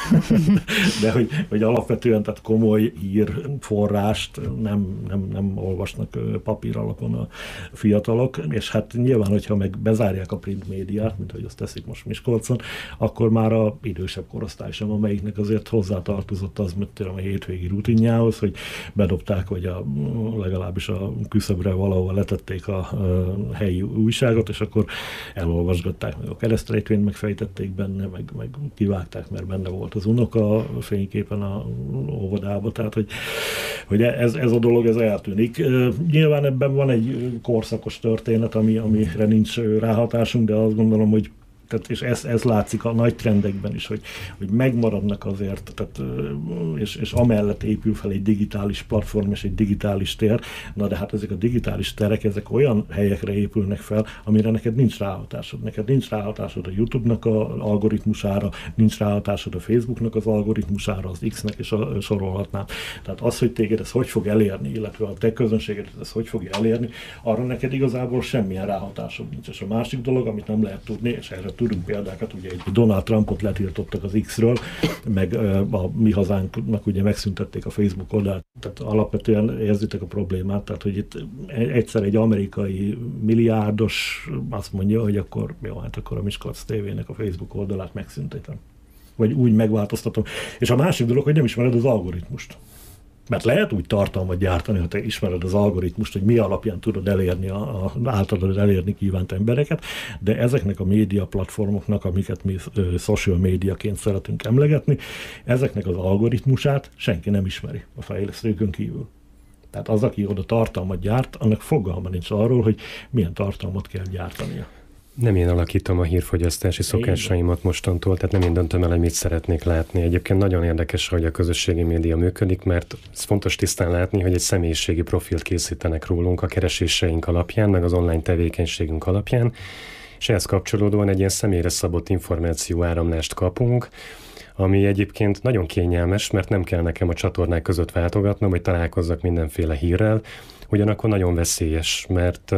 Speaker 4: De hogy, hogy alapvetően tehát komoly hírforrást nem, nem, nem olvasnak papír alapon a fiatalok, és hát nyilván, hogyha meg bezárják a print médiát, mint hogy azt teszik most Miskolcon, akkor már a idősebb korosztály sem, amelyiknek azért hozzátartozott az, mint tudom, a hétvégi rutinjához, hogy bedobták, vagy a, legalábbis a küszöbre valahol letették a, a helyi újságot, és akkor elolvasgatták, meg a keresztrejtvényt megfejtették benne, meg, meg kivágták, mert benne volt az unoka a fényképen a óvodába, tehát hogy, hogy ez, ez a dolog, ez eltűnik. Nyilván ebben van egy korszakos történet, ami, amire nincs ráhatásunk, de azt gondolom, hogy tehát, és ez, ez látszik a nagy trendekben is, hogy, hogy megmaradnak azért, tehát, és, és amellett épül fel egy digitális platform és egy digitális tér, na de hát ezek a digitális terek, ezek olyan helyekre épülnek fel, amire neked nincs ráhatásod. Neked nincs ráhatásod a YouTube-nak az algoritmusára, nincs ráhatásod a Facebooknak az algoritmusára, az X-nek, és a, sorolhatnám. Tehát az, hogy téged ez hogy fog elérni, illetve a te közönséget ez hogy fogja elérni, arra neked igazából semmilyen ráhatásod nincs. És a másik dolog, amit nem lehet tudni, és erre tudunk példákat, ugye Donald Trumpot letiltottak az X-ről, meg a mi hazánknak ugye megszüntették a Facebook oldalt. Tehát alapvetően érzitek a problémát, tehát hogy itt egyszer egy amerikai milliárdos azt mondja, hogy akkor jó, hát akkor a Miskolc té vének a Facebook oldalát megszüntetem. Vagy úgy megváltoztatom. És a másik dolog, hogy nem ismered az algoritmust. Mert lehet úgy tartalmat gyártani, ha te ismered az algoritmust, hogy mi alapján tudod elérni, a, a, általad elérni kívánt embereket, de ezeknek a média platformoknak, amiket mi ö, social médiaként szeretünk emlegetni, ezeknek az algoritmusát senki nem ismeri a fejlesztőkön kívül. Tehát az, aki oda tartalmat gyárt, annak fogalma nincs arról, hogy milyen tartalmat kell gyártania.
Speaker 5: Nem én alakítom a hírfogyasztási szokásaimat mostantól, tehát nem én döntöm el, hogy mit szeretnék látni. Egyébként nagyon érdekes, hogy a közösségi média működik, mert ez fontos tisztán látni, hogy egy személyiségi profilt készítenek rólunk a kereséseink alapján, meg az online tevékenységünk alapján, és ehhez kapcsolódóan egy ilyen személyre szabott információ áramlást kapunk, ami egyébként nagyon kényelmes, mert nem kell nekem a csatornák között váltogatnom, hogy találkozzak mindenféle hírrel, ugyanakkor nagyon veszélyes, mert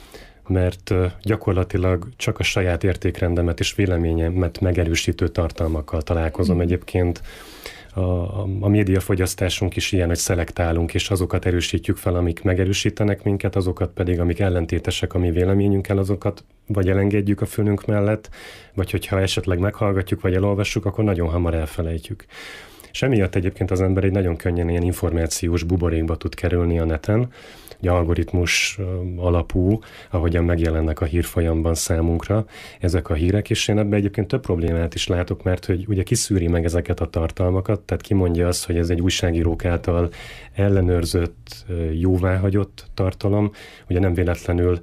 Speaker 5: mert gyakorlatilag csak a saját értékrendemet és véleményemet megerősítő tartalmakkal találkozom. Egyébként a, a, a médiafogyasztásunk is ilyen, hogy szelektálunk, és azokat erősítjük fel, amik megerősítenek minket, azokat pedig, amik ellentétesek a mi véleményünkkel, azokat vagy elengedjük a fülünk mellett, vagy hogyha esetleg meghallgatjuk, vagy elolvassuk, akkor nagyon hamar elfelejtjük. És emiatt egyébként az ember egy nagyon könnyen ilyen információs buborékba tud kerülni a neten, egy algoritmus alapú, ahogyan megjelennek a hírfolyamban számunkra ezek a hírek, és én ebben egyébként több problémát is látok, mert hogy ugye kiszűri meg ezeket a tartalmakat, tehát kimondja azt, hogy ez egy újságírók által ellenőrzött, jóváhagyott tartalom, ugye nem véletlenül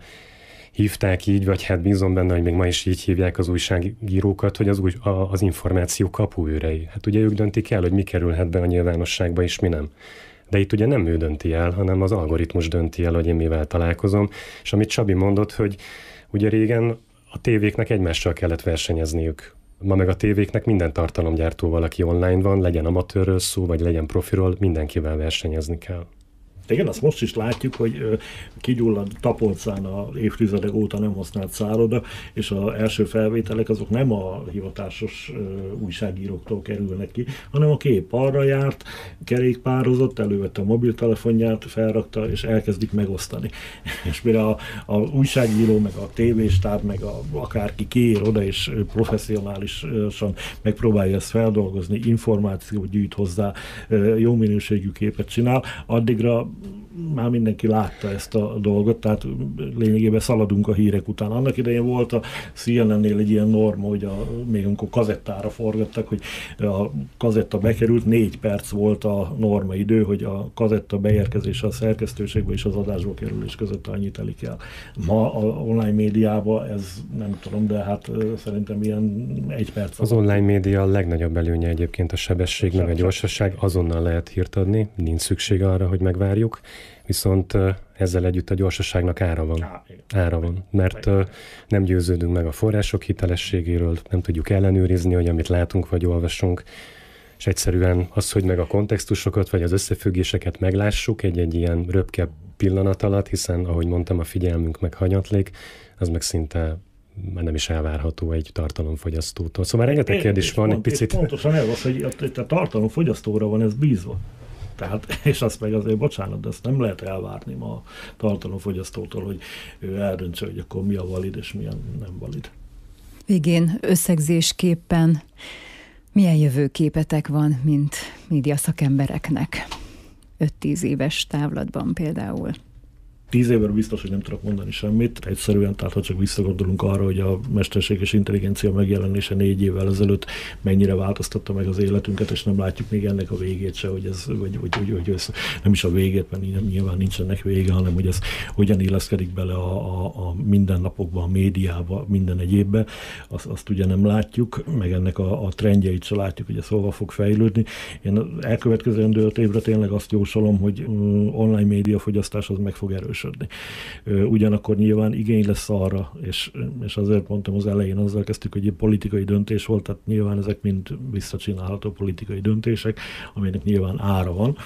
Speaker 5: hívták így, vagy hát bízom benne, hogy még ma is így hívják az újságírókat, hogy az, új, a, az információ kapuőrei. Hát ugye ők döntik el, hogy mi kerülhet be a nyilvánosságba, és mi nem. De itt ugye nem ő dönti el, hanem az algoritmus dönti el, hogy én mivel találkozom. És amit Csabi mondott, hogy ugye régen a tévéknek egymással kellett versenyezniük. Ma meg a tévéknek minden tartalomgyártóval, aki online van, legyen amatőrről szó, vagy legyen profiról, mindenkivel versenyezni kell.
Speaker 4: Igen, azt most is látjuk, hogy kigyullad Tapolcán a évtizedek óta nem használt szálloda, és az első felvételek azok nem a hivatásos újságíróktól kerülnek ki, hanem a kép arra járt, kerékpározott, elővette a mobiltelefonját, felrakta, és elkezdik megosztani. És mire a, a újságíró, meg a tévéstáb, meg a, akárki kiér oda, és professzionálisan megpróbálja ezt feldolgozni, információt gyűjt hozzá, jó minőségű képet csinál, addigra már mindenki látta ezt a dolgot, tehát lényegében szaladunk a hírek után. Annak idején volt a C N N-nél egy ilyen norma, hogy a, még amikor kazettára forgattak, hogy a kazetta bekerült, négy perc volt a norma idő, hogy a kazetta beérkezése a szerkesztőségbe és az adásba kerülés között annyit telik el. Ma a online médiában ez nem tudom, de hát szerintem ilyen egy perc.
Speaker 5: Az online média a legnagyobb előnye egyébként a sebesség, meg a gyorsaság, azonnal lehet hírt adni, nincs szükség arra, hogy megvárjuk. Viszont ezzel együtt a gyorsaságnak ára van. Ára van, mert nem győződünk meg a források hitelességéről, nem tudjuk ellenőrizni, hogy amit látunk vagy olvasunk, és egyszerűen az, hogy meg a kontextusokat vagy az összefüggéseket meglássuk egy-egy ilyen röpke pillanat alatt, hiszen, ahogy mondtam, a figyelmünk meg hanyatlik, az meg szinte már nem is elvárható egy tartalomfogyasztótól. Szóval rengeteg kérdés van,
Speaker 4: pont,
Speaker 5: egy picit...
Speaker 4: Pontosan ez az, hogy a tartalomfogyasztóra van ez bízva. Tehát, és azt meg azért, bocsánat, de ezt nem lehet elvárni ma a tartalomfogyasztótól, hogy ő eldöntse, hogy akkor mi a valid és milyen nem valid.
Speaker 7: Végén összegzésképpen milyen jövőképetek van, mint média szakembereknek? öt-tíz éves távlatban például.
Speaker 4: Tíz évvel biztos, hogy nem tudok mondani semmit. Egyszerűen, tehát ha csak visszagondolunk arra, hogy a mesterséges intelligencia megjelenése négy évvel ezelőtt mennyire változtatta meg az életünket, és nem látjuk még ennek a végét se, hogy ez, vagy, vagy, vagy, vagy ez nem is a végét, mert nyilván nincsenek vége, hanem hogy ez hogyan illeszkedik bele a, a, a mindennapokba, a médiába, minden egyébbe, azt, azt ugye nem látjuk, meg ennek a, a trendjeit se látjuk, hogy ez hova fog fejlődni. Én elkövetkezendő öt évre tényleg azt jósolom, hogy online médiafogyasztás az meg fog erősödni. Ugyanakkor nyilván igény lesz arra, és, és azért mondtam az elején, azzal kezdtük, hogy egy politikai döntés volt, tehát nyilván ezek mind visszacsinálható politikai döntések, aminek nyilván ára van,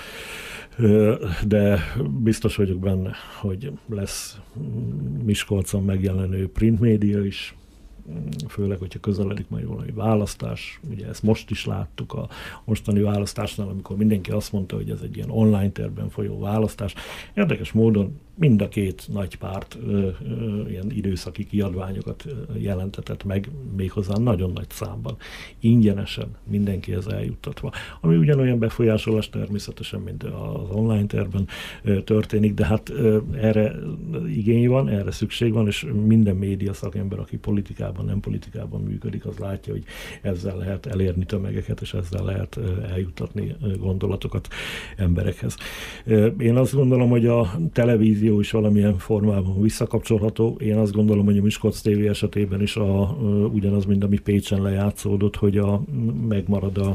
Speaker 4: de biztos vagyok benne, hogy lesz Miskolcon megjelenő print média is, főleg, hogyha közeledik majd valami választás. Ugye ezt most is láttuk a mostani választásnál, amikor mindenki azt mondta, hogy ez egy ilyen online térben folyó választás. Érdekes módon mind a két nagy párt ö, ö, ilyen időszaki kiadványokat jelentetett meg, méghozzá nagyon nagy számban. Ingyenesen mindenkihez eljuttatva. Ami ugyanolyan befolyásolás természetesen, mint az online térben ö, történik, de hát ö, erre igény van, erre szükség van, és minden média szakember, aki politikában, nem politikában működik, az látja, hogy ezzel lehet elérni tömegeket, és ezzel lehet ö, eljuttatni ö, gondolatokat emberekhez. Ö, én azt gondolom, hogy a televízió is valamilyen formában visszakapcsolható. Én azt gondolom, hogy a Miskolc té vé esetében is a, ugyanaz, mint ami Pécsen lejátszódott, hogy a, megmarad a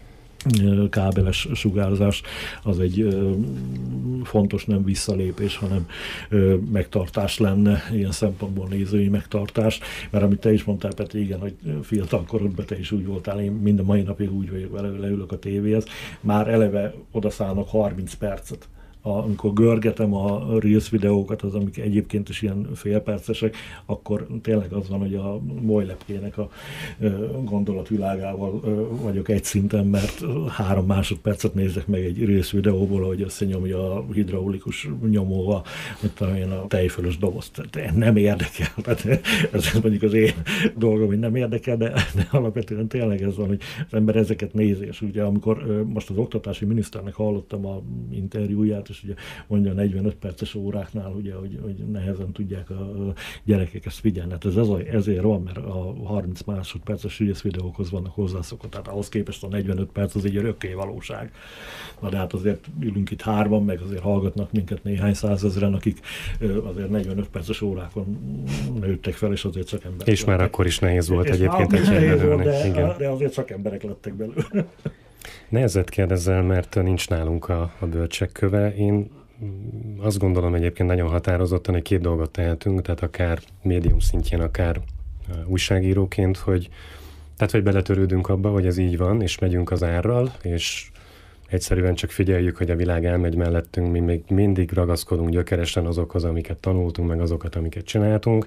Speaker 4: kábeles sugárzás, az egy ö, fontos nem visszalépés, hanem ö, megtartás lenne, ilyen szempontból nézői megtartás, mert amit te is mondtál, Peti, igen, hogy fiatal korodban te is úgy voltál, én mind a mai napig úgy vagyok vele, leülök a tévéhez, már eleve odaszállnak harminc percet amikor görgetem a Reels videókat, az amik egyébként is ilyen félpercesek, akkor tényleg az van, hogy a molylepkének a gondolatvilágával vagyok egy szinten, mert három másodpercet nézek meg egy Reels videóból, hogy összenyomja a hidraulikus nyomóval, mit tudom én, a tejfölös dobozt. Nem érdekel. Tehát ez mondjuk az én dolgom, hogy nem érdekel, de, de alapvetően tényleg ez van, hogy az ember ezeket nézi. És ugye amikor most az oktatási miniszternek hallottam a interjúját, és ugye mondja a negyvenöt perces óráknál, ugye, hogy, hogy nehezen tudják a gyerekek ezt figyelni. Hát ez az, ezért van, mert a harminc másodperces Reels videókhoz vannak hozzászokva. Tehát ahhoz képest a negyvenöt perc az egy örökké valóság. Na de hát azért ülünk itt hárman, meg azért hallgatnak minket néhány százezren, akik azért negyvenöt perces órákon nőttek fel, és azért csak emberek
Speaker 5: És lettek. Már akkor is nehéz volt és egyébként egy
Speaker 4: nehéz de, Igen. de azért csak emberek lettek belőle.
Speaker 5: Nehezet kérdezel, mert nincs nálunk a, a bölcsek köve. Én azt gondolom egyébként nagyon határozottan, hogy két dolgot tehetünk, tehát akár médium szintjén, akár újságíróként, hogy tehát, hogy beletörődünk abba, hogy ez így van, és megyünk az árral, és egyszerűen csak figyeljük, hogy a világ elmegy mellettünk, mi még mindig ragaszkodunk gyökeresen azokhoz, amiket tanultunk, meg azokat, amiket csináltunk.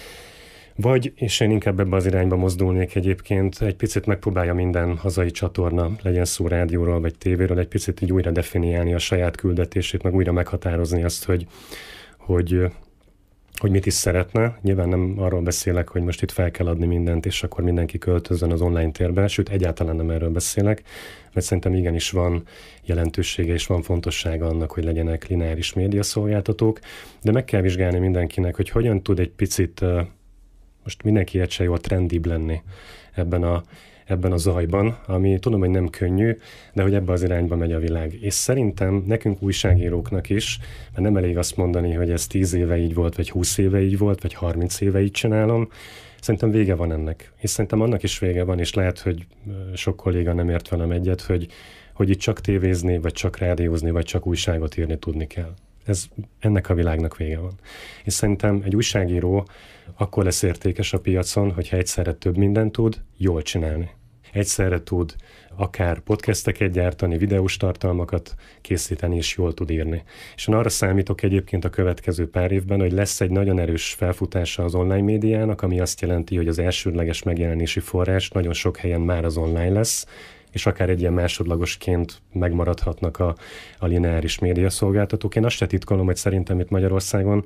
Speaker 5: Vagy, és én inkább ebbe az irányba mozdulnék egyébként, egy picit megpróbálja minden hazai csatorna, legyen szó rádióról vagy tévéről, egy picit így újra definiálni a saját küldetését, meg újra meghatározni azt, hogy, hogy, hogy mit is szeretne. Nyilván nem arról beszélek, hogy most itt fel kell adni mindent, és akkor mindenki költözzön az online térbe, sőt egyáltalán nem erről beszélek, mert szerintem igenis van jelentősége és van fontossága annak, hogy legyenek lineáris médiaszolgáltatók, de meg kell vizsgálni mindenkinek, hogy hogyan tud egy picit most mindenki értse jól trendibb lenni ebben a, ebben a zajban, ami tudom, hogy nem könnyű, de hogy ebbe az irányba megy a világ. És szerintem nekünk újságíróknak is, mert nem elég azt mondani, hogy ez tíz éve így volt, vagy húsz éve így volt, vagy harminc éve így csinálom, szerintem vége van ennek. És szerintem annak is vége van, és lehet, hogy sok kolléga nem ért velem egyet, hogy, hogy itt csak tévézni, vagy csak rádiózni, vagy csak újságot írni tudni kell. Ez, ennek a világnak vége van. És szerintem egy újságíró akkor lesz értékes a piacon, hogyha egyszerre több mindent tud jól csinálni. Egyszerre tud akár podcasteket gyártani, videós tartalmakat készíteni, és jól tud írni. És én arra számítok egyébként a következő pár évben, hogy lesz egy nagyon erős felfutása az online médiának, ami azt jelenti, hogy az elsődleges megjelenési forrás nagyon sok helyen már az online lesz, és akár egy ilyen másodlagosként megmaradhatnak a, a lineáris médiaszolgáltatók. Én azt se titkolom, hogy szerintem itt Magyarországon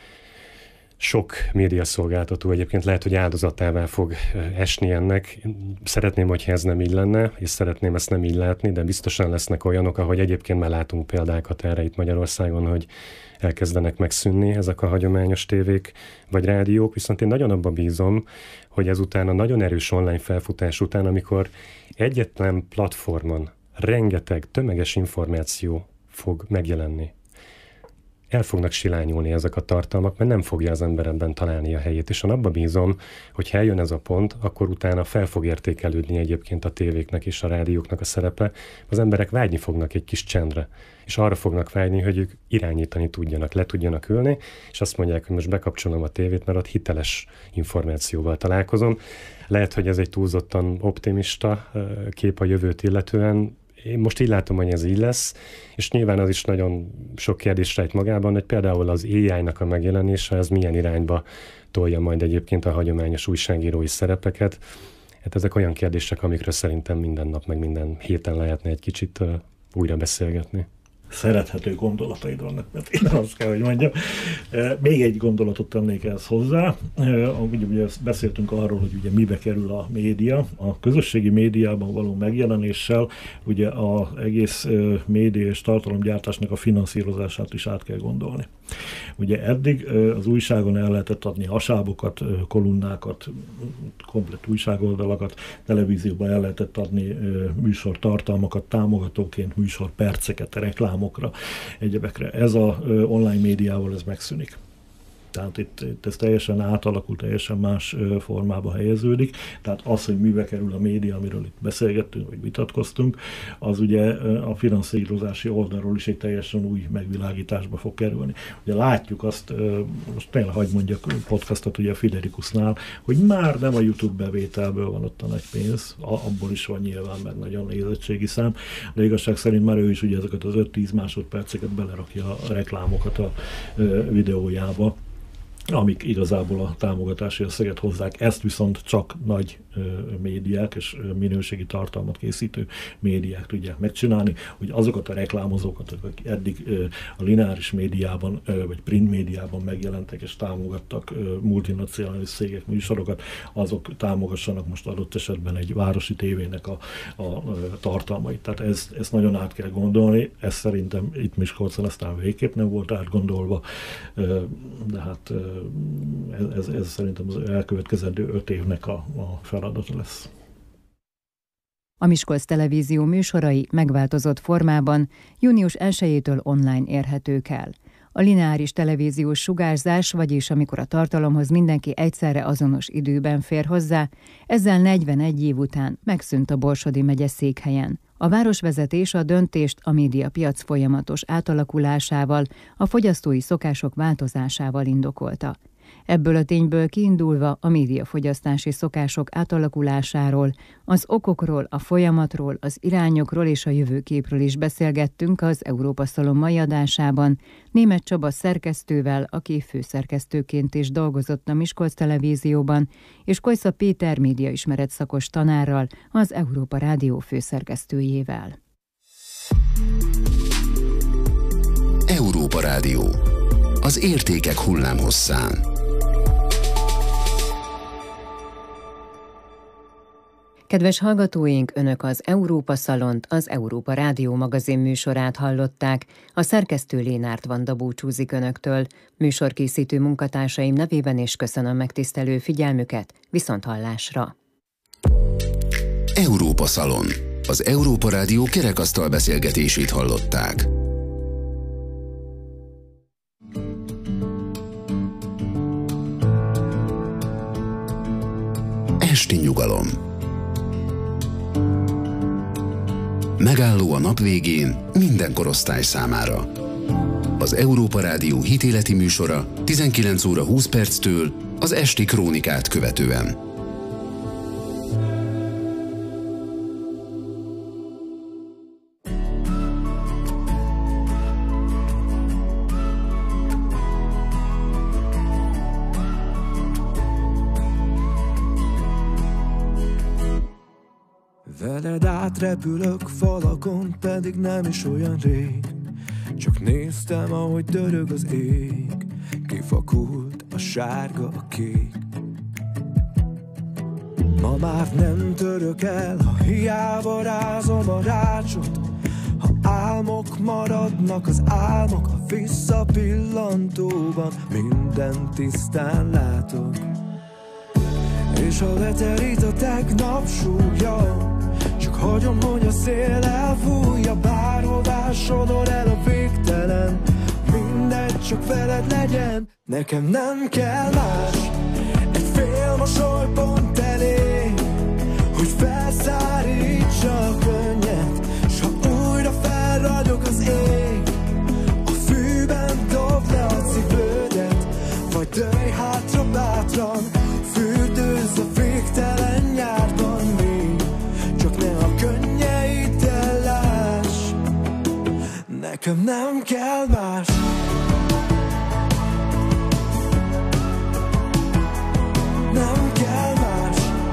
Speaker 5: sok médiaszolgáltató egyébként lehet, hogy áldozatává fog esni ennek. Szeretném, hogyha ez nem így lenne, és szeretném ezt nem így látni, de biztosan lesznek olyanok, ahogy egyébként már látunk példákat erre itt Magyarországon, hogy elkezdenek megszűnni ezek a hagyományos tévék vagy rádiók, viszont én nagyon abban bízom, hogy ezután a nagyon erős online felfutás után, amikor egyetlen platformon rengeteg tömeges információ fog megjelenni, el fognak silányulni ezek a tartalmak, mert nem fogja az ember ebben találni a helyét. És én abba bízom, hogy ha eljön ez a pont, akkor utána fel fog értékelődni egyébként a tévéknek és a rádióknak a szerepe. Az emberek vágyni fognak egy kis csendre, és arra fognak vágyni, hogy ők irányítani tudjanak, le tudjanak ülni, és azt mondják, hogy most bekapcsolom a tévét, mert ott hiteles információval találkozom. Lehet, hogy ez egy túlzottan optimista kép a jövőt illetően. Én most így látom, hogy ez így lesz, és nyilván az is nagyon sok kérdés rejt magában, hogy például az á í-nak a megjelenése, ez milyen irányba tolja majd egyébként a hagyományos újságírói szerepeket. Hát ezek olyan kérdések, amikről szerintem minden nap, meg minden héten lehetne egy kicsit uh, újra beszélgetni.
Speaker 4: Szerethető gondolataid vannak, mert én azt kell, hogy mondjam. Még egy gondolatot tennék ehhez hozzá. Ugye, ugye beszéltünk arról, hogy ugye mibe kerül a média. A közösségi médiában való megjelenéssel ugye az egész média és tartalomgyártásnak a finanszírozását is át kell gondolni. Ugye eddig az újságon el lehetett adni hasábokat, kolumnákat, komplett újságoldalakat, televízióban el lehetett adni műsortartalmakat, támogatóként műsorperceket, reklámokra, egyebekre. Ez az online médiával ez megszűnik. Tehát itt, itt ez teljesen átalakul, teljesen más formába helyeződik. Tehát az, hogy mibe kerül a média, amiről itt beszélgettünk, vagy vitatkoztunk, az ugye a finanszírozási oldalról is egy teljesen új megvilágításba fog kerülni. Ugye látjuk azt, most tényleg hagyd mondjak podcastot ugye a Fiderikusnál, hogy már nem a YouTube bevételből van ott a nagy pénz, abból is van nyilván, mert nagyon nézettségi szám, de igazság szerint már ő is ugye ezeket az öt-tíz másodperceket belerakja a reklámokat a videójába, amik igazából a támogatási összeget hozzák. Ezt viszont csak nagy ö, médiák és minőségi tartalmat készítő médiák tudják megcsinálni, hogy azokat a reklámozókat, akik eddig ö, a lineáris médiában ö, vagy print médiában megjelentek és támogattak ö, multinacionális cégek műsorokat, azok támogassanak most adott esetben egy városi tévének a, a, a tartalmait. Tehát ez, ezt nagyon át kell gondolni, ez szerintem itt Miskolcon aztán végképp nem volt átgondolva, ö, de hát ö, Ez, ez, ez szerintem az elkövetkezendő öt évnek a, a feladata lesz.
Speaker 7: A Miskolc Televízió műsorai megváltozott formában június elsejétől online érhetők el. A lineáris televíziós sugárzás, vagyis amikor a tartalomhoz mindenki egyszerre azonos időben fér hozzá, ezzel negyvenegy év után megszűnt a Borsodi megye székhelyen. A városvezetés a döntést a médiapiac folyamatos átalakulásával, a fogyasztói szokások változásával indokolta. Ebből a tényből kiindulva a médiafogyasztási szokások átalakulásáról, az okokról, a folyamatról, az irányokról és a jövőképről is beszélgettünk az Európa Szalon mai adásában Németh Csaba szerkesztővel, aki főszerkesztőként is dolgozott a Miskolc Televízióban, és Kojsza Péter médiaismeret szakos tanárral, az Európa Rádió főszerkesztőjével.
Speaker 2: Európa Rádió. Az értékek hullámhosszán.
Speaker 3: Kedves hallgatóink, Önök az Európa Szalont, az Európa Rádió magazin műsorát hallották. A szerkesztő Lénárt Vanda búcsúzik Önöktől. Műsorkészítő munkatársaim nevében és köszönöm megtisztelő figyelmüket. Viszonthallásra!
Speaker 2: Európa Szalon. Az Európa Rádió kerekasztal beszélgetését hallották. Esti nyugalom. Megálló a nap végén minden korosztály számára. Az Európa Rádió hitéleti műsora tizenkilenc óra húsz perctől az esti krónikát követően.
Speaker 6: Veled átrepülök falakon, pedig nem is olyan rég. Csak néztem, ahogy dörög az ég, kifakult a sárga, a kék. Ma már nem török el, ha hiába rázom a rácsot. Ha álmok maradnak az álmok, a visszapillantóban mindent tisztán látok. És ha leterít a tegnap súlya, csak hagyom, hogy a szél elfújja, bárhová sodor el a végtelen. Mindegy, csak veled legyen, nekem nem kell más. Egy fél mosoly pont elég, hogy felszárítsa a könnyet, s ha újra felragyog az ég, a fűben dobd le a cipődet, vagy dőlj hátra bátran, fürdőzz a végtelen nyárban még, csak ne a könnyeiddel láss, nekem nem kell más. Nem kell más.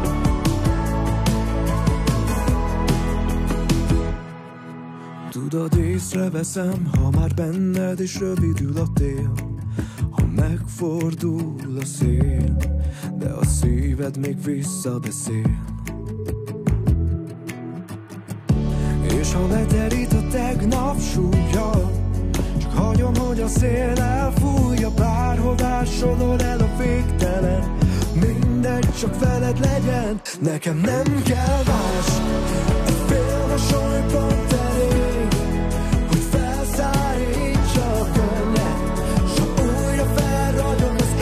Speaker 6: Tudod, észreveszem, ha már benned is rövidül a tél, ha megfordul a szél, de a szíved még visszabeszél. És ha leterít a tegnap súlya, csak hagyom, hogy a szél elfújja, bárhová sodor el a végtelen. Mindegy, csak veled legyen, nekem nem kell más. Egy fél mosoly pont elég, hogy felszárítsa a könnyet, s ha újra felragyog az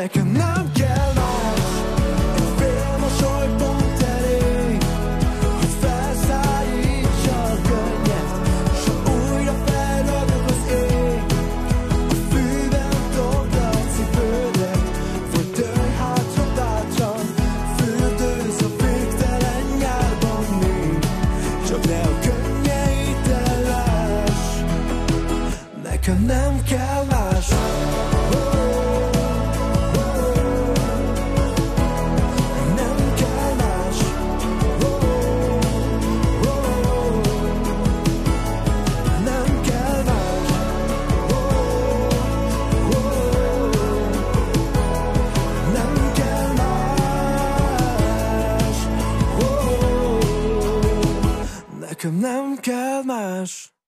Speaker 6: Nekem nem kell más, egy fél mosoly pont elég, hogy felszállítsa a könnyet, s ha újra felragyog az ég, a fűben dobd a cipődet, vagy dőlj hátra bátran, fürdőz a végtelen nyárban még, csak ne a könnyeiddel láss, nekem nem kell más. Nekem nem kell más.